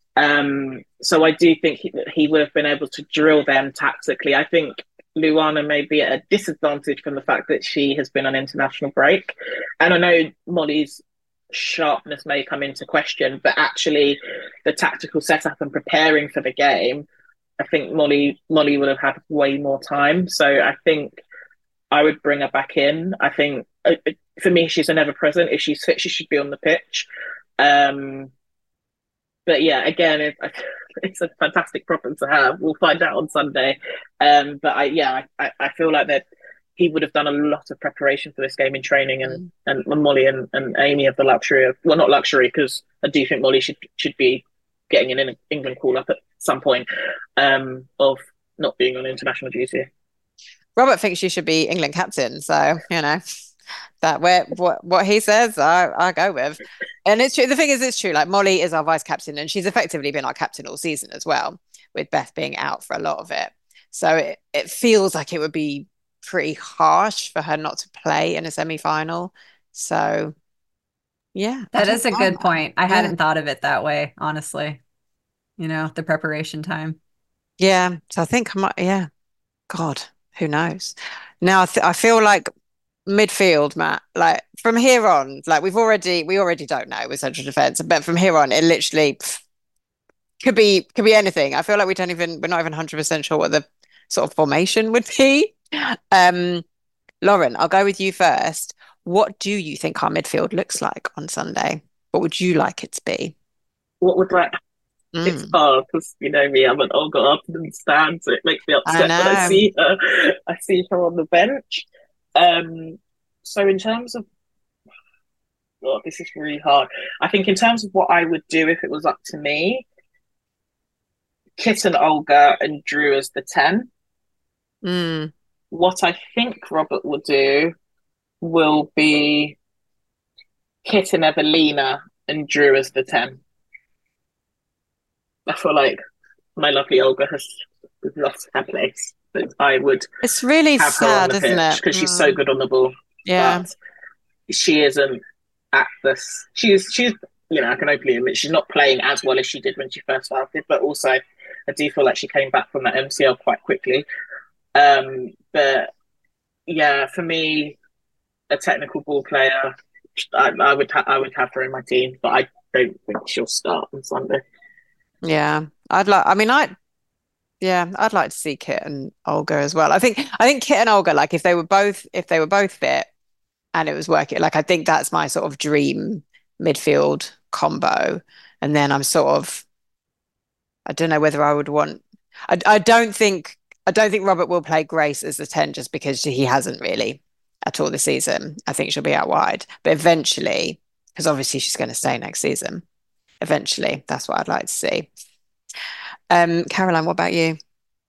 So I do think he would have been able to drill them tactically. I think Luana may be at a disadvantage from the fact that she has been on international break. And I know Molly's sharpness may come into question, but actually the tactical setup and preparing for the game, I think Molly would have had way more time. So I think I would bring her back in. I think for me, she's a never present. If she's fit, she should be on the pitch. Um, but yeah, again, it's a fantastic problem to have. We'll find out on Sunday. But I feel like that he would have done a lot of preparation for this game in training, Mm. and Molly and Amy have the luxury of, well, not luxury, because I do think Molly should be getting an England call up at some point, of not being on international duty. Robert thinks you should be England captain, so that where what he says, I go with. And it's true. The thing is, it's true. Like Molly is our vice captain, and she's effectively been our captain all season as well, with Beth being out for a lot of it. So it feels like it would be pretty harsh for her not to play in a semi-final. So yeah, I That don't is a mind good that. point. I Yeah. hadn't thought of it that way, honestly. The preparation time. Yeah. So I think I might, yeah. God, who knows? Now I feel like midfield, Matt. Like from here on, like we already don't know with central defense, but from here on, it literally could be anything. I feel like we're not even 100% sure what the sort of formation would be. Um, Lauren, I'll go with you first. What do you think our midfield looks like on Sunday? What would you like it to be? What would like It's Mm, hard because you know me, I'm an Olga Arpinen stand, so it makes me I upset when I know. see her. I see her on the bench. Um, so in terms of, oh, this is really hard. I think in terms of what I would do if it was up to me, Kit and Olga and Drew as the 10. Mm. What I think Robert will do will be Kit and Evelina and Drew as the 10. I feel like my lovely Olga has lost her place, but I would It's really have her on sad, the isn't pitch it? because she's so good on the ball. Yeah. But she isn't at this. She's I can openly admit she's not playing as well as she did when she first started. But also, I do feel like she came back from that MCL quite quickly. But yeah, for me, a technical ball player, I would have her in my team, but I don't think she'll start on Sunday. Yeah. I mean, yeah, I'd like to see Kit and Olga as well. I think Kit and Olga, like if they were both fit and it was working, like I think that's my sort of dream midfield combo. And then I don't know whether I would want I don't think Robert will play Grace as the 10 just because he hasn't really at all this season. I think she'll be out wide. But eventually, because obviously she's going to stay next season. Eventually, that's what I'd like to see. Caroline, what about you?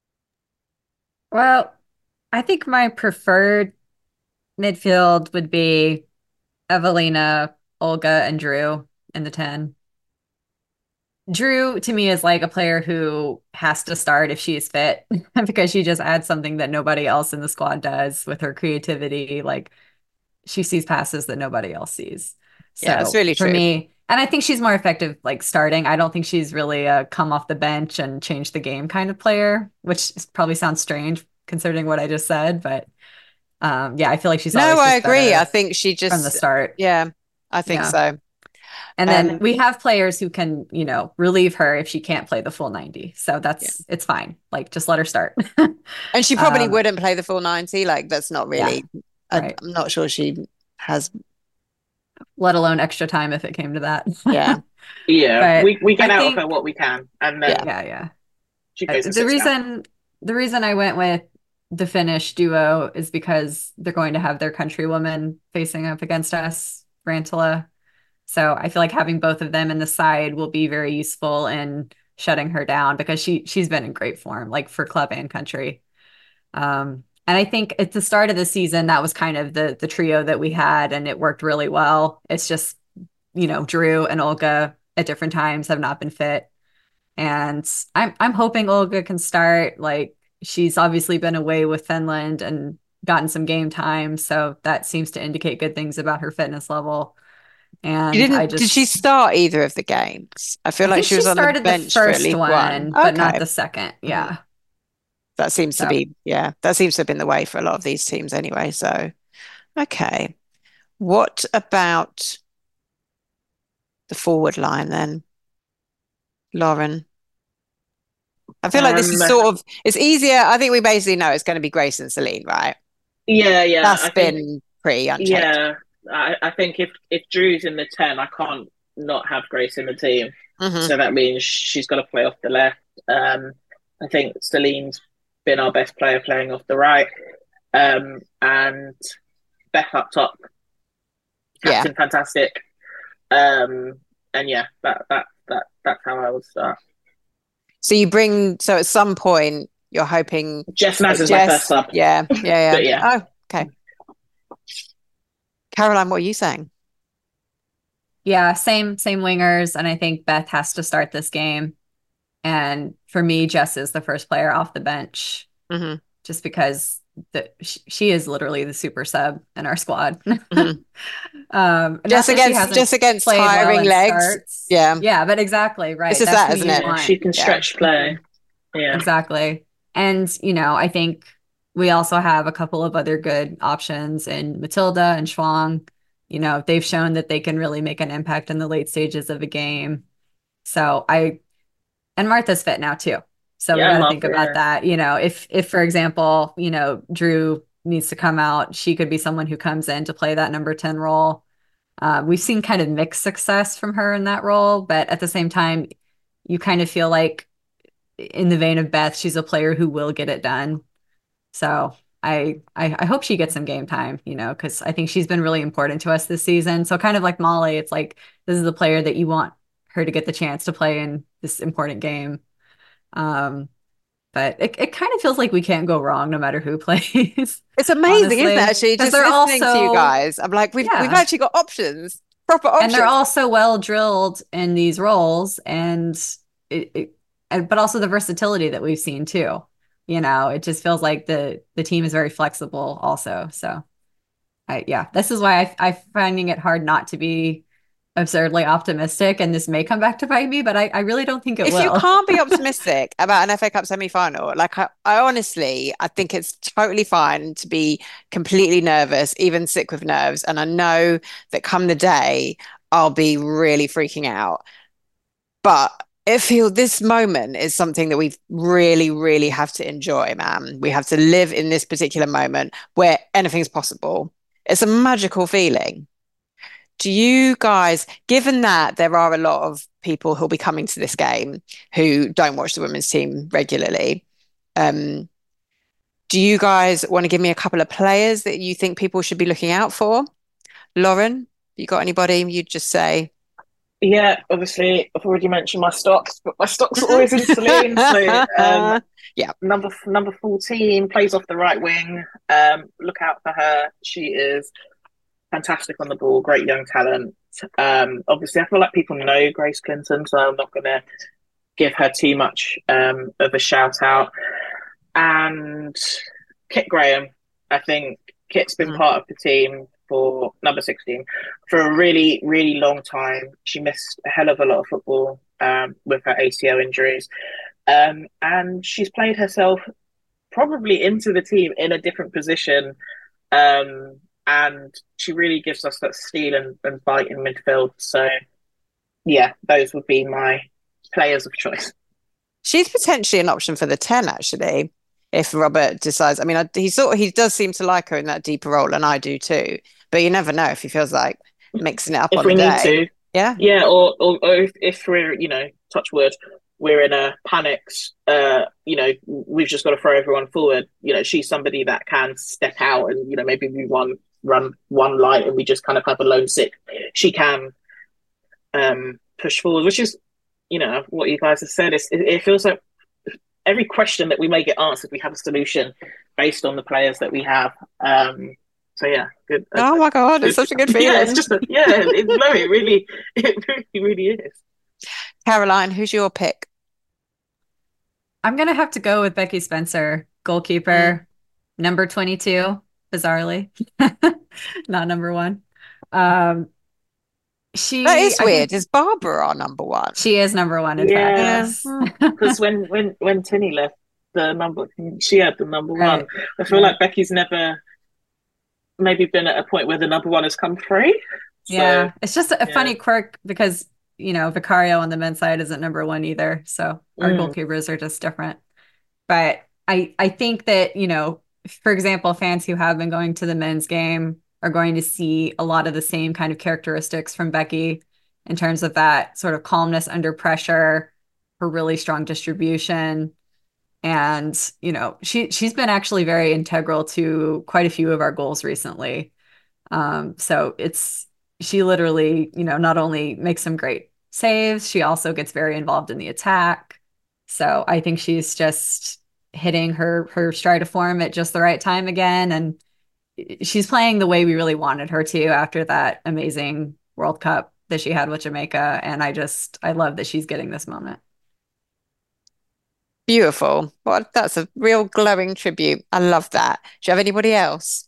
Well, I think my preferred midfield would be Evelina, Olga, and Drew in the 10. Drew to me is like a player who has to start if she is fit because she just adds something that nobody else in the squad does with her creativity. Like she sees passes that nobody else sees. Yeah, that's So really for true. me, and I think she's more effective like starting. I don't think she's really a come off the bench and change the game kind of player, which probably sounds strange considering what I just said, but yeah, I feel like she's No, always I just agree. I better think she from the just, start. yeah, I think Yeah. so. And then Um, we have players who can, relieve her if she can't play the full 90. So yeah. it's fine. Like just let her start. And she probably Um, wouldn't play the full 90. Like, that's not yeah, really, right. I'm not sure she has, Let alone extra time if it came to that. yeah, Yeah, But we get I out of her think, what we can, and yeah. then yeah, yeah. she Uh, goes and The sits down. reason the reason I went with the Finnish duo is because they're going to have their countrywoman facing up against us, Rantala. So I feel like having both of them in the side will be very useful in shutting her down because she's been in great form, like for club and country. And I think at the start of the season, that was kind of the trio that we had, and it worked really well. It's just, Drew and Olga at different times have not been fit. And I'm hoping Olga can start. Like, she's obviously been away with Finland and gotten some game time, so that seems to indicate good things about her fitness level. And Did she start either of the games? I feel I like think she she was on the started the bench for at first least one. one, but not Okay. the second. Mhm. Yeah. That seems to So be, yeah, that seems to have been the way for a lot of these teams anyway. So, okay. What about the forward line then, Lauren? I feel like this Um, is it's easier. I think we basically know it's going to be Grace and Celine, right? yeah, That's I think been pretty unchanged. yeah, I think if Drew's in the 10, I can't not have Grace in the team. Hmm. So that means she's got to play off the left. I think Celine's been our best player playing off the right. And Beth up top, Yeah. Captain Fantastic. Um, and yeah, that's how I would start. So at some point you're hoping Jess Naz that is my first Jess, sub, yeah. but yeah, Oh, okay. Caroline, what are you saying? yeah, same wingers, and I think Beth has to start this game. And for me, Jess is the first player off the bench, Hmm. just because she is literally the super sub in our squad. Hmm. Not that she hasn't Just against played well tiring in legs. starts. Yeah. Yeah, but exactly This right. is That's that, who isn't you it? yeah, she want. can Yeah. stretch play. Yeah, Exactly. And, I think we also have a couple of other good options in Matilda and Schwang. They've shown that they can really make an impact in the late stages of a game. So and Martha's fit now too. So we yeah, got to think Martha. about Yeah, that. If for example, Drew needs to come out, she could be someone who comes in to play that number 10 role. We've seen kind of mixed success from her in that role, but at the same time, you kind of feel like in the vein of Beth, she's a player who will get it done. So I hope she gets some game time, because I think she's been really important to us this season. So kind of like Molly, it's like this is the player that you want her to get the chance to play in this important game. Um, but it kind of feels like we can't go wrong no matter who plays, It's amazing, isn't it? honestly, Actually, because just they're listening to you also, guys, I'm like, we've yeah, actually got options, proper and they're options. also well drilled in these roles, and but also the versatility that we've seen too. It just feels like the team is very flexible also. So yeah, this is why I'm finding it hard not to be absurdly optimistic, and this may come back to bite me, but I really don't think it If you will. can't be optimistic about an FA Cup semi-final, like I honestly, I think it's totally fine to be completely nervous, even sick with nerves. And I know that come the day, I'll be really freaking out. But it feels this moment is something that we really, really have to enjoy, man. We have to live in this particular moment where anything's possible. It's a magical feeling. Do you guys, given that there are a lot of people who'll be coming to this game who don't watch the women's team regularly, um, do you guys want to give me a couple of players that you think people should be looking out for? Lauren, you got anybody you'd just say? yeah. Obviously, I've already mentioned my stocks, but my stocks are always in Celine. So Yeah. number 14 plays off the right wing. Look out for her. She is fantastic on the ball, great young talent. Obviously, I feel like people know Grace Clinton, so I'm not going to give her too much of a shout out. And Kit Graham, I think Kit's been Mhm. part of the team for number 16 for a really, really long time. She missed a hell of a lot of football with her ACL injuries. And she's played herself probably into the team in a different position. And she really gives us that steel and bite in midfield. So, yeah, those would be my players of choice. She's potentially an option for the 10, actually, if Robert decides. I mean, he does seem to like her in that deeper role, and I do too. But you never know if he feels like mixing it up If on the we need day. to, Yeah. yeah, or if we're, touch wood, we're in a panic, we've just got to throw everyone forward. She's somebody that can step out and, maybe we run one light and we just kind of have a lone sick. She can push forward, which is, what you guys have said. It feels like every question that we may get answered, we have a solution. based on the players that we have. So yeah, good. Oh my God, it's such a good Yeah, it's feeling. just no, it really is. Caroline, who's your pick? I'm gonna have to go with Becky Spencer, Mm. goalkeeper, number 22, bizarrely, not number one. Um, That is I weird. think Is Barbara our number one? she is number one, in fact, Yeah, Yeah. yes. Mm. because when Tinny left, she had the number one. Right, I feel right. like Becky's never maybe been at a point where the number one has come free. So Yeah, it's just a yeah. funny quirk because, Vicario on the men's side isn't number one either. So our Mm. goalkeepers are just different. But I think that, for example, fans who have been going to the men's game are going to see a lot of the same kind of characteristics from Becky in terms of that sort of calmness under pressure, her really strong distribution. And, she's been actually very integral to quite a few of our goals recently. So she literally, not only makes some great saves, she also gets very involved in the attack. So I think she's just hitting her stride of form at just the right time again. And she's playing the way we really wanted her to after that amazing World Cup that she had with Jamaica. And I love that she's getting this moment. Beautiful. Well, that's a real glowing tribute. I love that. Do you have anybody else?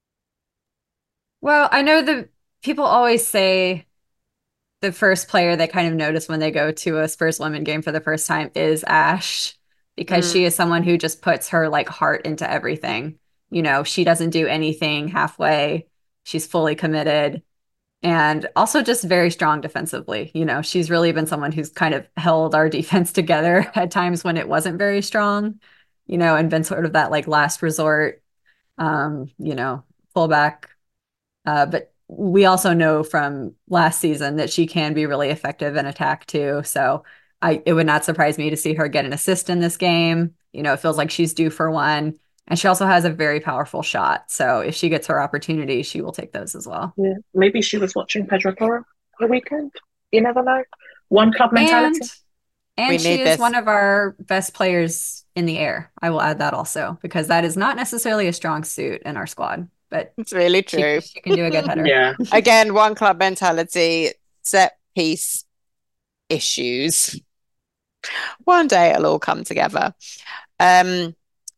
Well, I know the people always say the first player they kind of notice when they go to a Spurs women game for the first time is Ash, because she Mm. is someone who just puts her like heart into everything. She doesn't do anything halfway. She's fully committed and also just very strong defensively. She's really been someone who's kind of held our defense together at times when it wasn't very strong, and been sort of that like last resort, fullback. But we also know from last season that she can be really effective in attack too. So it would not surprise me to see her get an assist in this game. It feels like she's due for one. And she also has a very powerful shot. So if she gets her opportunity, she will take those as well. Yeah, maybe she was watching Pedro Porro the weekend. You never know. One club And mentality. We and she need is this. one of our best players in the air. I will add that also because that is not necessarily a strong suit in our squad, but It's really she true. she can do a good header. Yeah, Again, one club mentality, set piece issues. One day it'll all come together. Um,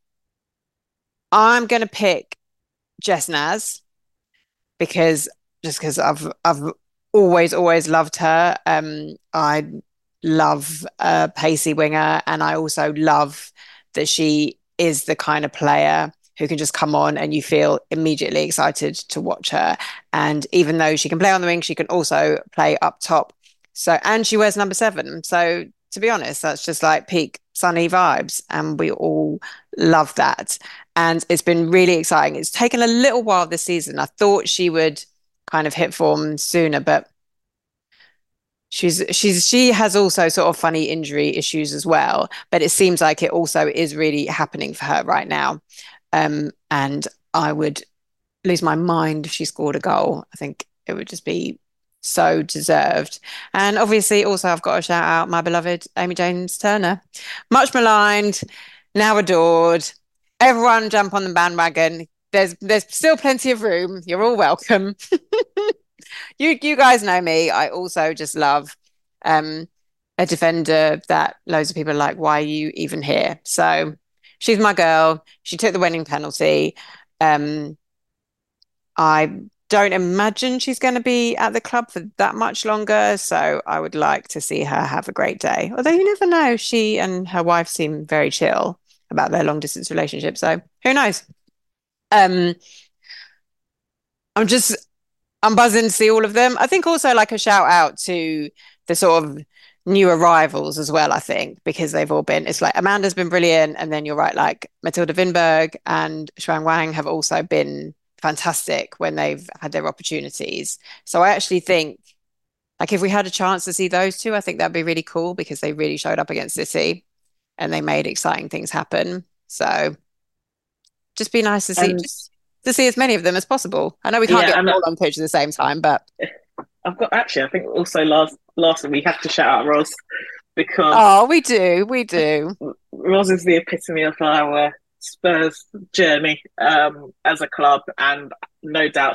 I'm gonna pick Jess Naz because because I've always loved her. I love a pacey winger, and I also love that she is the kind of player who can just come on and you feel immediately excited to watch her. And even though she can play on the wing, she can also play up top. So, and she wears number 7. So, to be honest, that's just like peak Sunny vibes, and we all love that. And it's been really exciting. It's taken a little while this season. I thought she would kind of hit form sooner, but she has also sort of funny injury issues as well. But it seems like it also is really happening for her right now. And I would lose my mind if she scored a goal. I think it would just be so deserved. And obviously, also I've got to shout out my beloved Amy James Turner, much maligned, now adored. Everyone jump on the bandwagon. There's still plenty of room. You're all welcome. You guys know me. I also just love um, a defender that loads of people are like, why are you even here? So she's my girl. She took the winning penalty. Um, I don't imagine she's going to be at the club for that much longer. So I would like to see her have a great day. Although you never know, she and her wife seem very chill about their long distance relationship. So who knows? Um, I'm just I'm buzzing to see all of them. I think also like a shout out to the sort of new arrivals as well, I think, because they've all been, it's like Amanda's been brilliant. And then you're right, like Matilda Vinberg and Shuang Wang have also been fantastic when they've had their opportunities. So I actually think like if we had a chance to see those two, I think that'd be really cool because they really showed up against City and they made exciting things happen. So just be nice to see, and just to see as many of them as possible. I know we can't yeah, get and them all on pitch at the same time, but I've got actually. I think also last we have to shout out Ros because oh, we do. Ros is the epitome of our Spurs journey as a club, and no doubt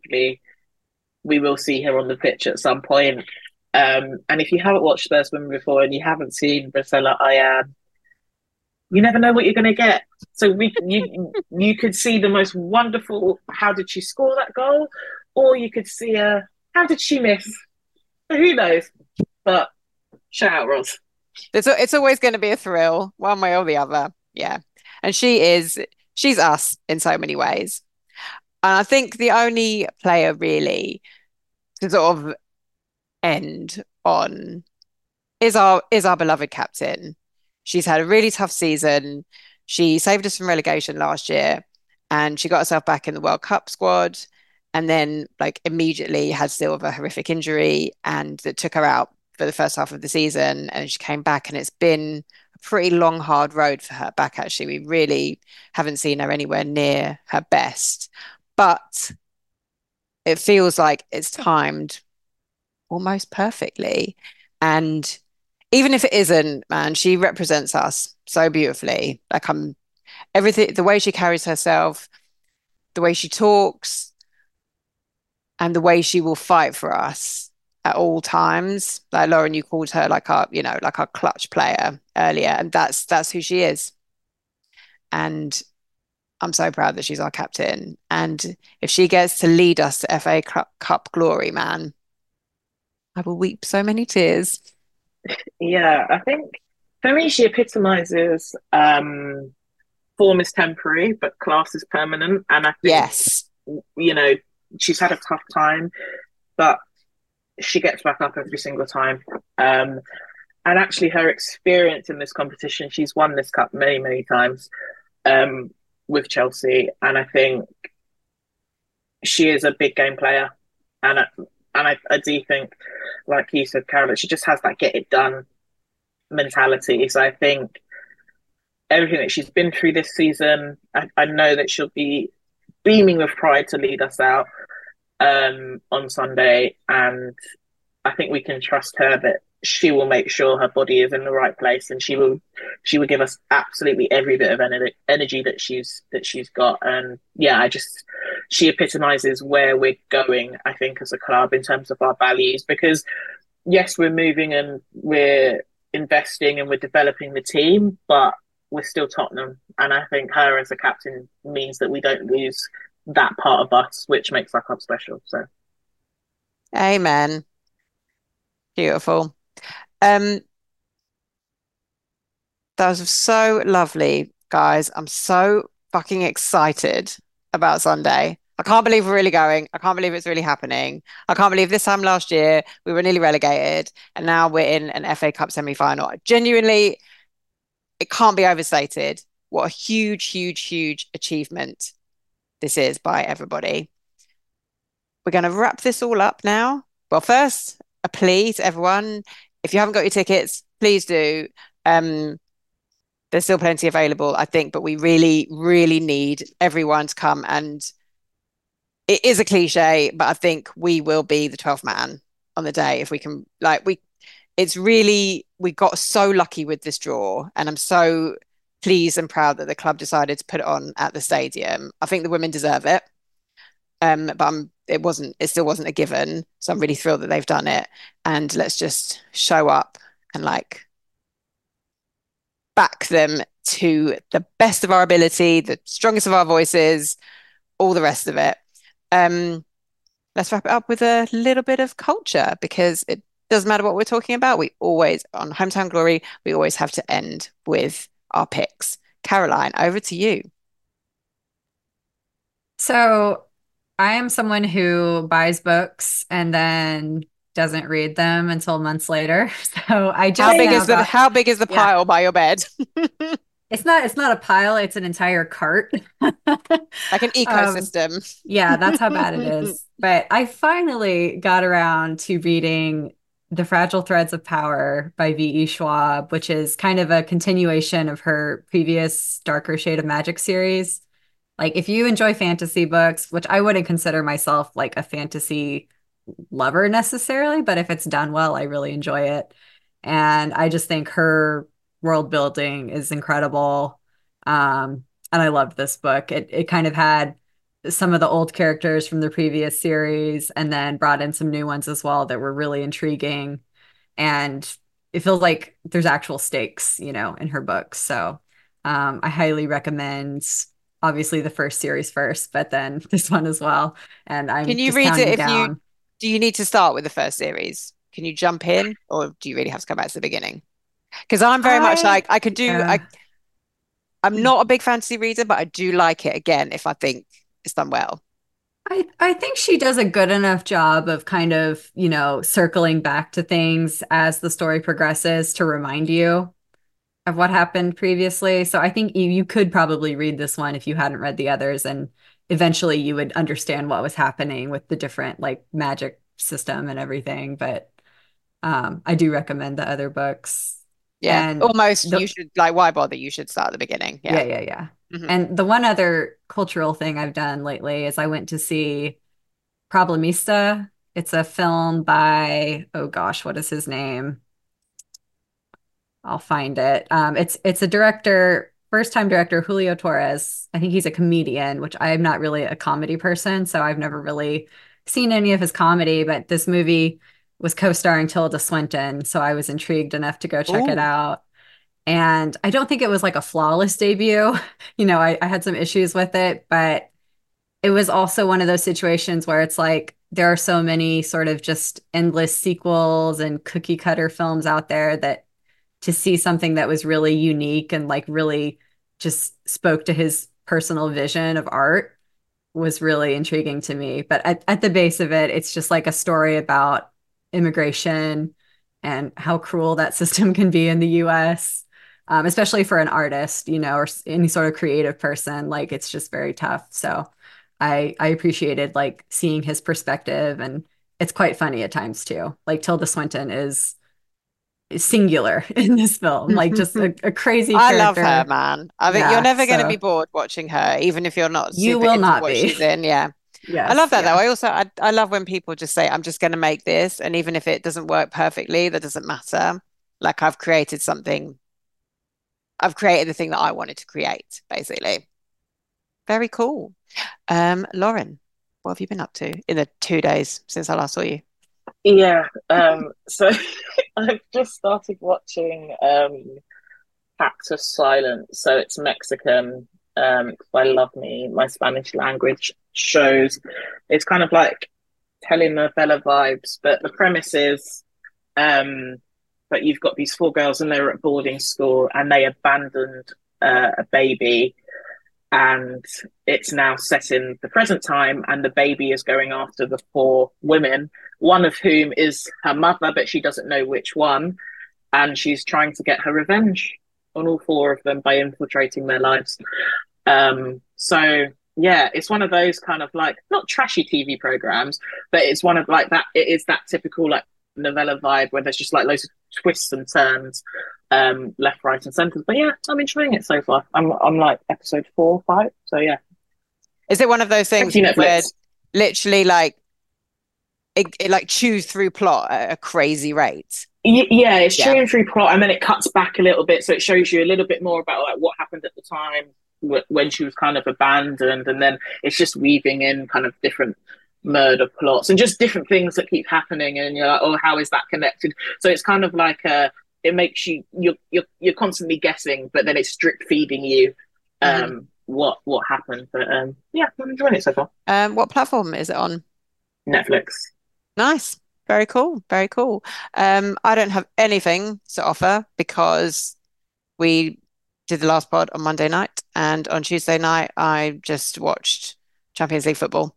we will see her on the pitch at some point. And if you haven't watched Spurs Women before and you haven't seen Bracella Ayan, you never know what you're going to get. So you could see the most wonderful. How did she score that goal? Or you could see a how did she miss? Who knows? But shout out, Roz. It's always going to be a thrill, one way or the other. Yeah. And she's us in so many ways. And I think the only player really to sort of end on is our beloved captain. She's had a really tough season. She saved us from relegation last year and she got herself back in the World Cup squad and then like immediately had still of a horrific injury and that took her out for the first half of the season and she came back and it's been a pretty long, hard road for her back actually. We really haven't seen her anywhere near her best. But it feels like it's timed almost perfectly. And even if it isn't, man, she represents us so beautifully. Like I'm everything, the way she carries herself, the way she talks, and the way she will fight for us at all times. Like Lauren, you called her like like our clutch player earlier, and that's who she is. And I'm so proud that she's our captain. And if she gets to lead us to FA Cup glory, man, I will weep so many tears. Yeah, I think for me she epitomizes form is temporary, but class is permanent. And I think, Yes. you know, she's had a tough time, but she gets back up every single time. And actually, her experience in this competition, she's won this cup many, many times um, with Chelsea. And I think she is a big game player. And I do think, like you said, Carol, that she just has that get it done mentality. So I think everything that she's been through this season, I know that she'll be beaming with pride to lead us out on Sunday. And I think we can trust her that she will make sure her body is in the right place, and she will give us absolutely every bit of energy that she's got. And yeah, she epitomizes where we're going. I think as a club in terms of our values, because yes, we're moving and we're investing and we're developing the team, but we're still Tottenham. And I think her as a captain means that we don't lose that part of us, which makes our club special. So, Amen. Beautiful. Um, that was so lovely, guys. I'm so fucking excited about Sunday. I can't believe we're really going. I can't believe it's really happening. I can't believe this time last year we were nearly relegated and now we're in an FA Cup semi-final. Genuinely, it can't be overstated what a huge, huge, huge achievement this is by everybody. We're going to wrap this all up now. Well, first, a plea to everyone. If you haven't got your tickets, please do. Um, there's still plenty available, I think, but we really, really need everyone to come. And it is a cliche, but I think we will be the 12th man on the day if we can. It's really, we got so lucky with this draw, and I'm so pleased and proud that the club decided to put it on at the stadium. I think the women deserve it. But it still wasn't a given. So I'm really thrilled that they've done it. And let's just show up and like back them to the best of our ability, the strongest of our voices, all the rest of it. Let's wrap it up with a little bit of culture because it doesn't matter what we're talking about. We always, on Hometown Glory, we always have to end with our picks. Caroline, over to you. So I am someone who buys books and then doesn't read them until months later. So I just now got, How big is the yeah, pile by your bed? it's not a pile, it's an entire cart. Like an Um, ecosystem. yeah, that's how bad it is. But I finally got around to reading The Fragile Threads of Power by V.E. Schwab, which is kind of a continuation of her previous Darker Shade of Magic series. Like if you enjoy fantasy books, which I wouldn't consider myself like a fantasy lover necessarily, but if it's done well, I really enjoy it. And I just think her world building is incredible. Um, and I loved this book. It kind of had some of the old characters from the previous series and then brought in some new ones as well that were really intriguing. And it feels like there's actual stakes, in her books. So I highly recommend obviously the first series first, but then this one as well. And Can I'm you just read it counting if you down. do you need to start with the first series? Can you jump in or do you really have to go back to the beginning? Because I'm very much I like I could do yeah. I'm not a big fantasy reader, but I do like it again if I think it's done well. I think she does a good enough job of kind of, circling back to things as the story progresses to remind you of what happened previously. So I think you could probably read this one if you hadn't read the others, and eventually you would understand what was happening with the different like magic system and everything. But I do recommend the other books. Yeah. And Almost the you should like why bother? You should start at the beginning. Yeah. yeah. Hmm. And the one other cultural thing I've done lately is I went to see Problemista. It's a film by, oh gosh, what is his name? I'll find it. It's a director, first time director, Julio Torres. I think he's a comedian, which I'm not really a comedy person, so I've never really seen any of his comedy, but this movie was co-starring Tilda Swinton, so I was intrigued enough to go check it Oh, out. And I don't think it was like a flawless debut. I had some issues with it, but it was also one of those situations where it's like there are so many sort of just endless sequels and cookie cutter films out there that to see something that was really unique and like really just spoke to his personal vision of art was really intriguing to me. But at the base of it, it's just like a story about immigration and how cruel that system can be in the US, especially for an artist, or any sort of creative person. Like it's just very tough. So I appreciated like seeing his perspective, and it's quite funny at times too. Like Tilda Swinton is singular in this film, like just a crazy I love her, character. man. I think you're Yeah, never going to be so bored watching her, even if you're not you super will into not what be. she's in. Yeah. I love Yes, that though. yeah. I love when people just say, I'm just going to make this. And even if it doesn't work perfectly, that doesn't matter. Like I've created the thing that I wanted to create, basically. Very cool. Lauren, what have you been up to in the 2 days since I last saw you? Yeah. So I've just started watching Act of Silence. So it's Mexican. 'Cause I love my Spanish language shows. It's kind of like telenovela vibes, but the premise is um that you've got these four girls and they're at boarding school and they abandoned a baby, and it's now set in the present time, and the baby is going after the four women, one of whom is her mother, but she doesn't know which one, and she's trying to get her revenge on all four of them by infiltrating their lives. So yeah, it's one of those kind of like not trashy TV programs, but it's one of like that. It is that typical like novella vibe where there's just like loads of twists and turns, left, right, and centre. But yeah, I'm enjoying it so far. I'm like episode 4 or 5. So yeah, Is it one of those thank things you where Netflix. literally like it like chews through plot at a crazy rate? Yeah, it's Yeah. chewing through plot, and then it cuts back a little bit, so it shows you a little bit more about like what happened at the time when she was kind of abandoned, and then it's just weaving in kind of different murder plots and just different things that keep happening, and you're like, oh, how is that connected? So it's kind of like it makes you're constantly guessing, but then it's drip feeding you Hmm. what happened. But yeah, I'm enjoying it so far. What platform is it on? Netflix. Nice. Very cool. Very cool. I don't have anything to offer because we did the last pod on Monday night, and on Tuesday night I just watched Champions League football,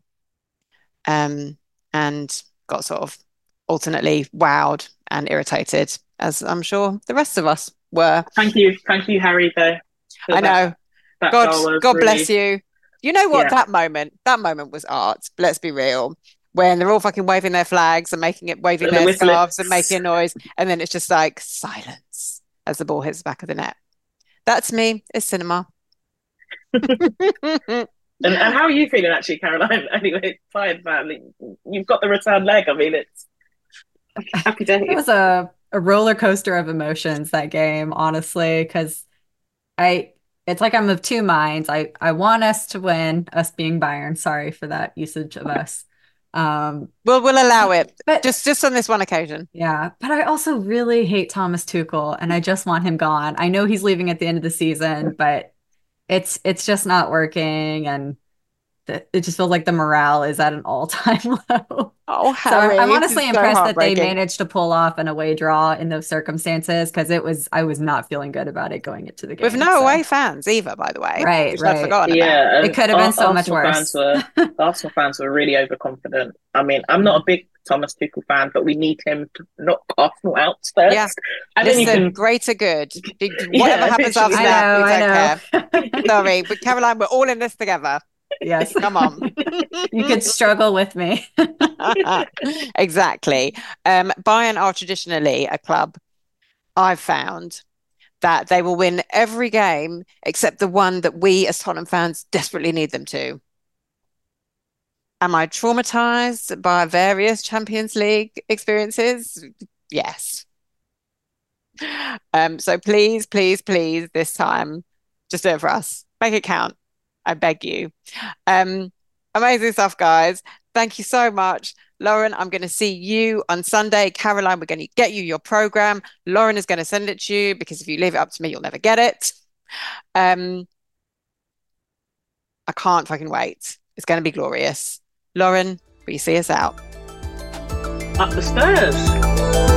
and got sort of alternately wowed and irritated, as I'm sure the rest of us were. Thank you, Harry. There, I for know. that God, goal was God bless really you. You know what? yeah. That moment was art. Let's be real. When they're all fucking waving their flags and waving And the their whistling. scarves and making a noise, and then it's just like silence as the ball hits the back of the net. That's me. It's cinema. And how are you feeling actually, Caroline? Anyway, fine, man. You've got the return leg. I mean, it's happy It days. was a roller coaster of emotions that game, honestly, because I it's like I'm of two minds. I want us to win, us being Bayern. Sorry for that usage of us. We'll allow it But just on this one occasion. yeah, but I also really hate Thomas Tuchel and I just want him gone. I know he's leaving at the end of the season, but it's just not working and it just feels like the morale is at an all-time low. Oh, So I'm Harry, this is honestly so impressed that they heartbreaking. managed to pull off an away draw in those circumstances because I was not feeling good about it going into the With game. no So away fans either, by the way, right, which I'd right. forgotten about. Yeah, It and could have been so much worse. Arsenal fans were really overconfident. I mean, I'm Yeah. not a big Thomas Tuchel fan, but we need him to knock Arsenal out Yeah. first, and then you Listen, can, greater good. Whatever yeah, happens after literally. that, we I don't care. know. Sorry, but Caroline, we're all in this together. Yes. Come on. You could struggle with me. Exactly. Bayern are traditionally a club I've found that they will win every game except the one that we as Tottenham fans desperately need them to. Am I traumatized by various Champions League experiences? Yes. So please, please, please, this time, just do it for us. Make it count. I beg you. Um, Amazing stuff, guys. Thank you so much. Lauren, I'm going to see you on Sunday. Caroline, we're going to get you your program. Lauren is going to send it to you because if you leave it up to me, you'll never get it. Um, I can't fucking wait. It's going to be glorious. Lauren, will you see us out? Up the stairs.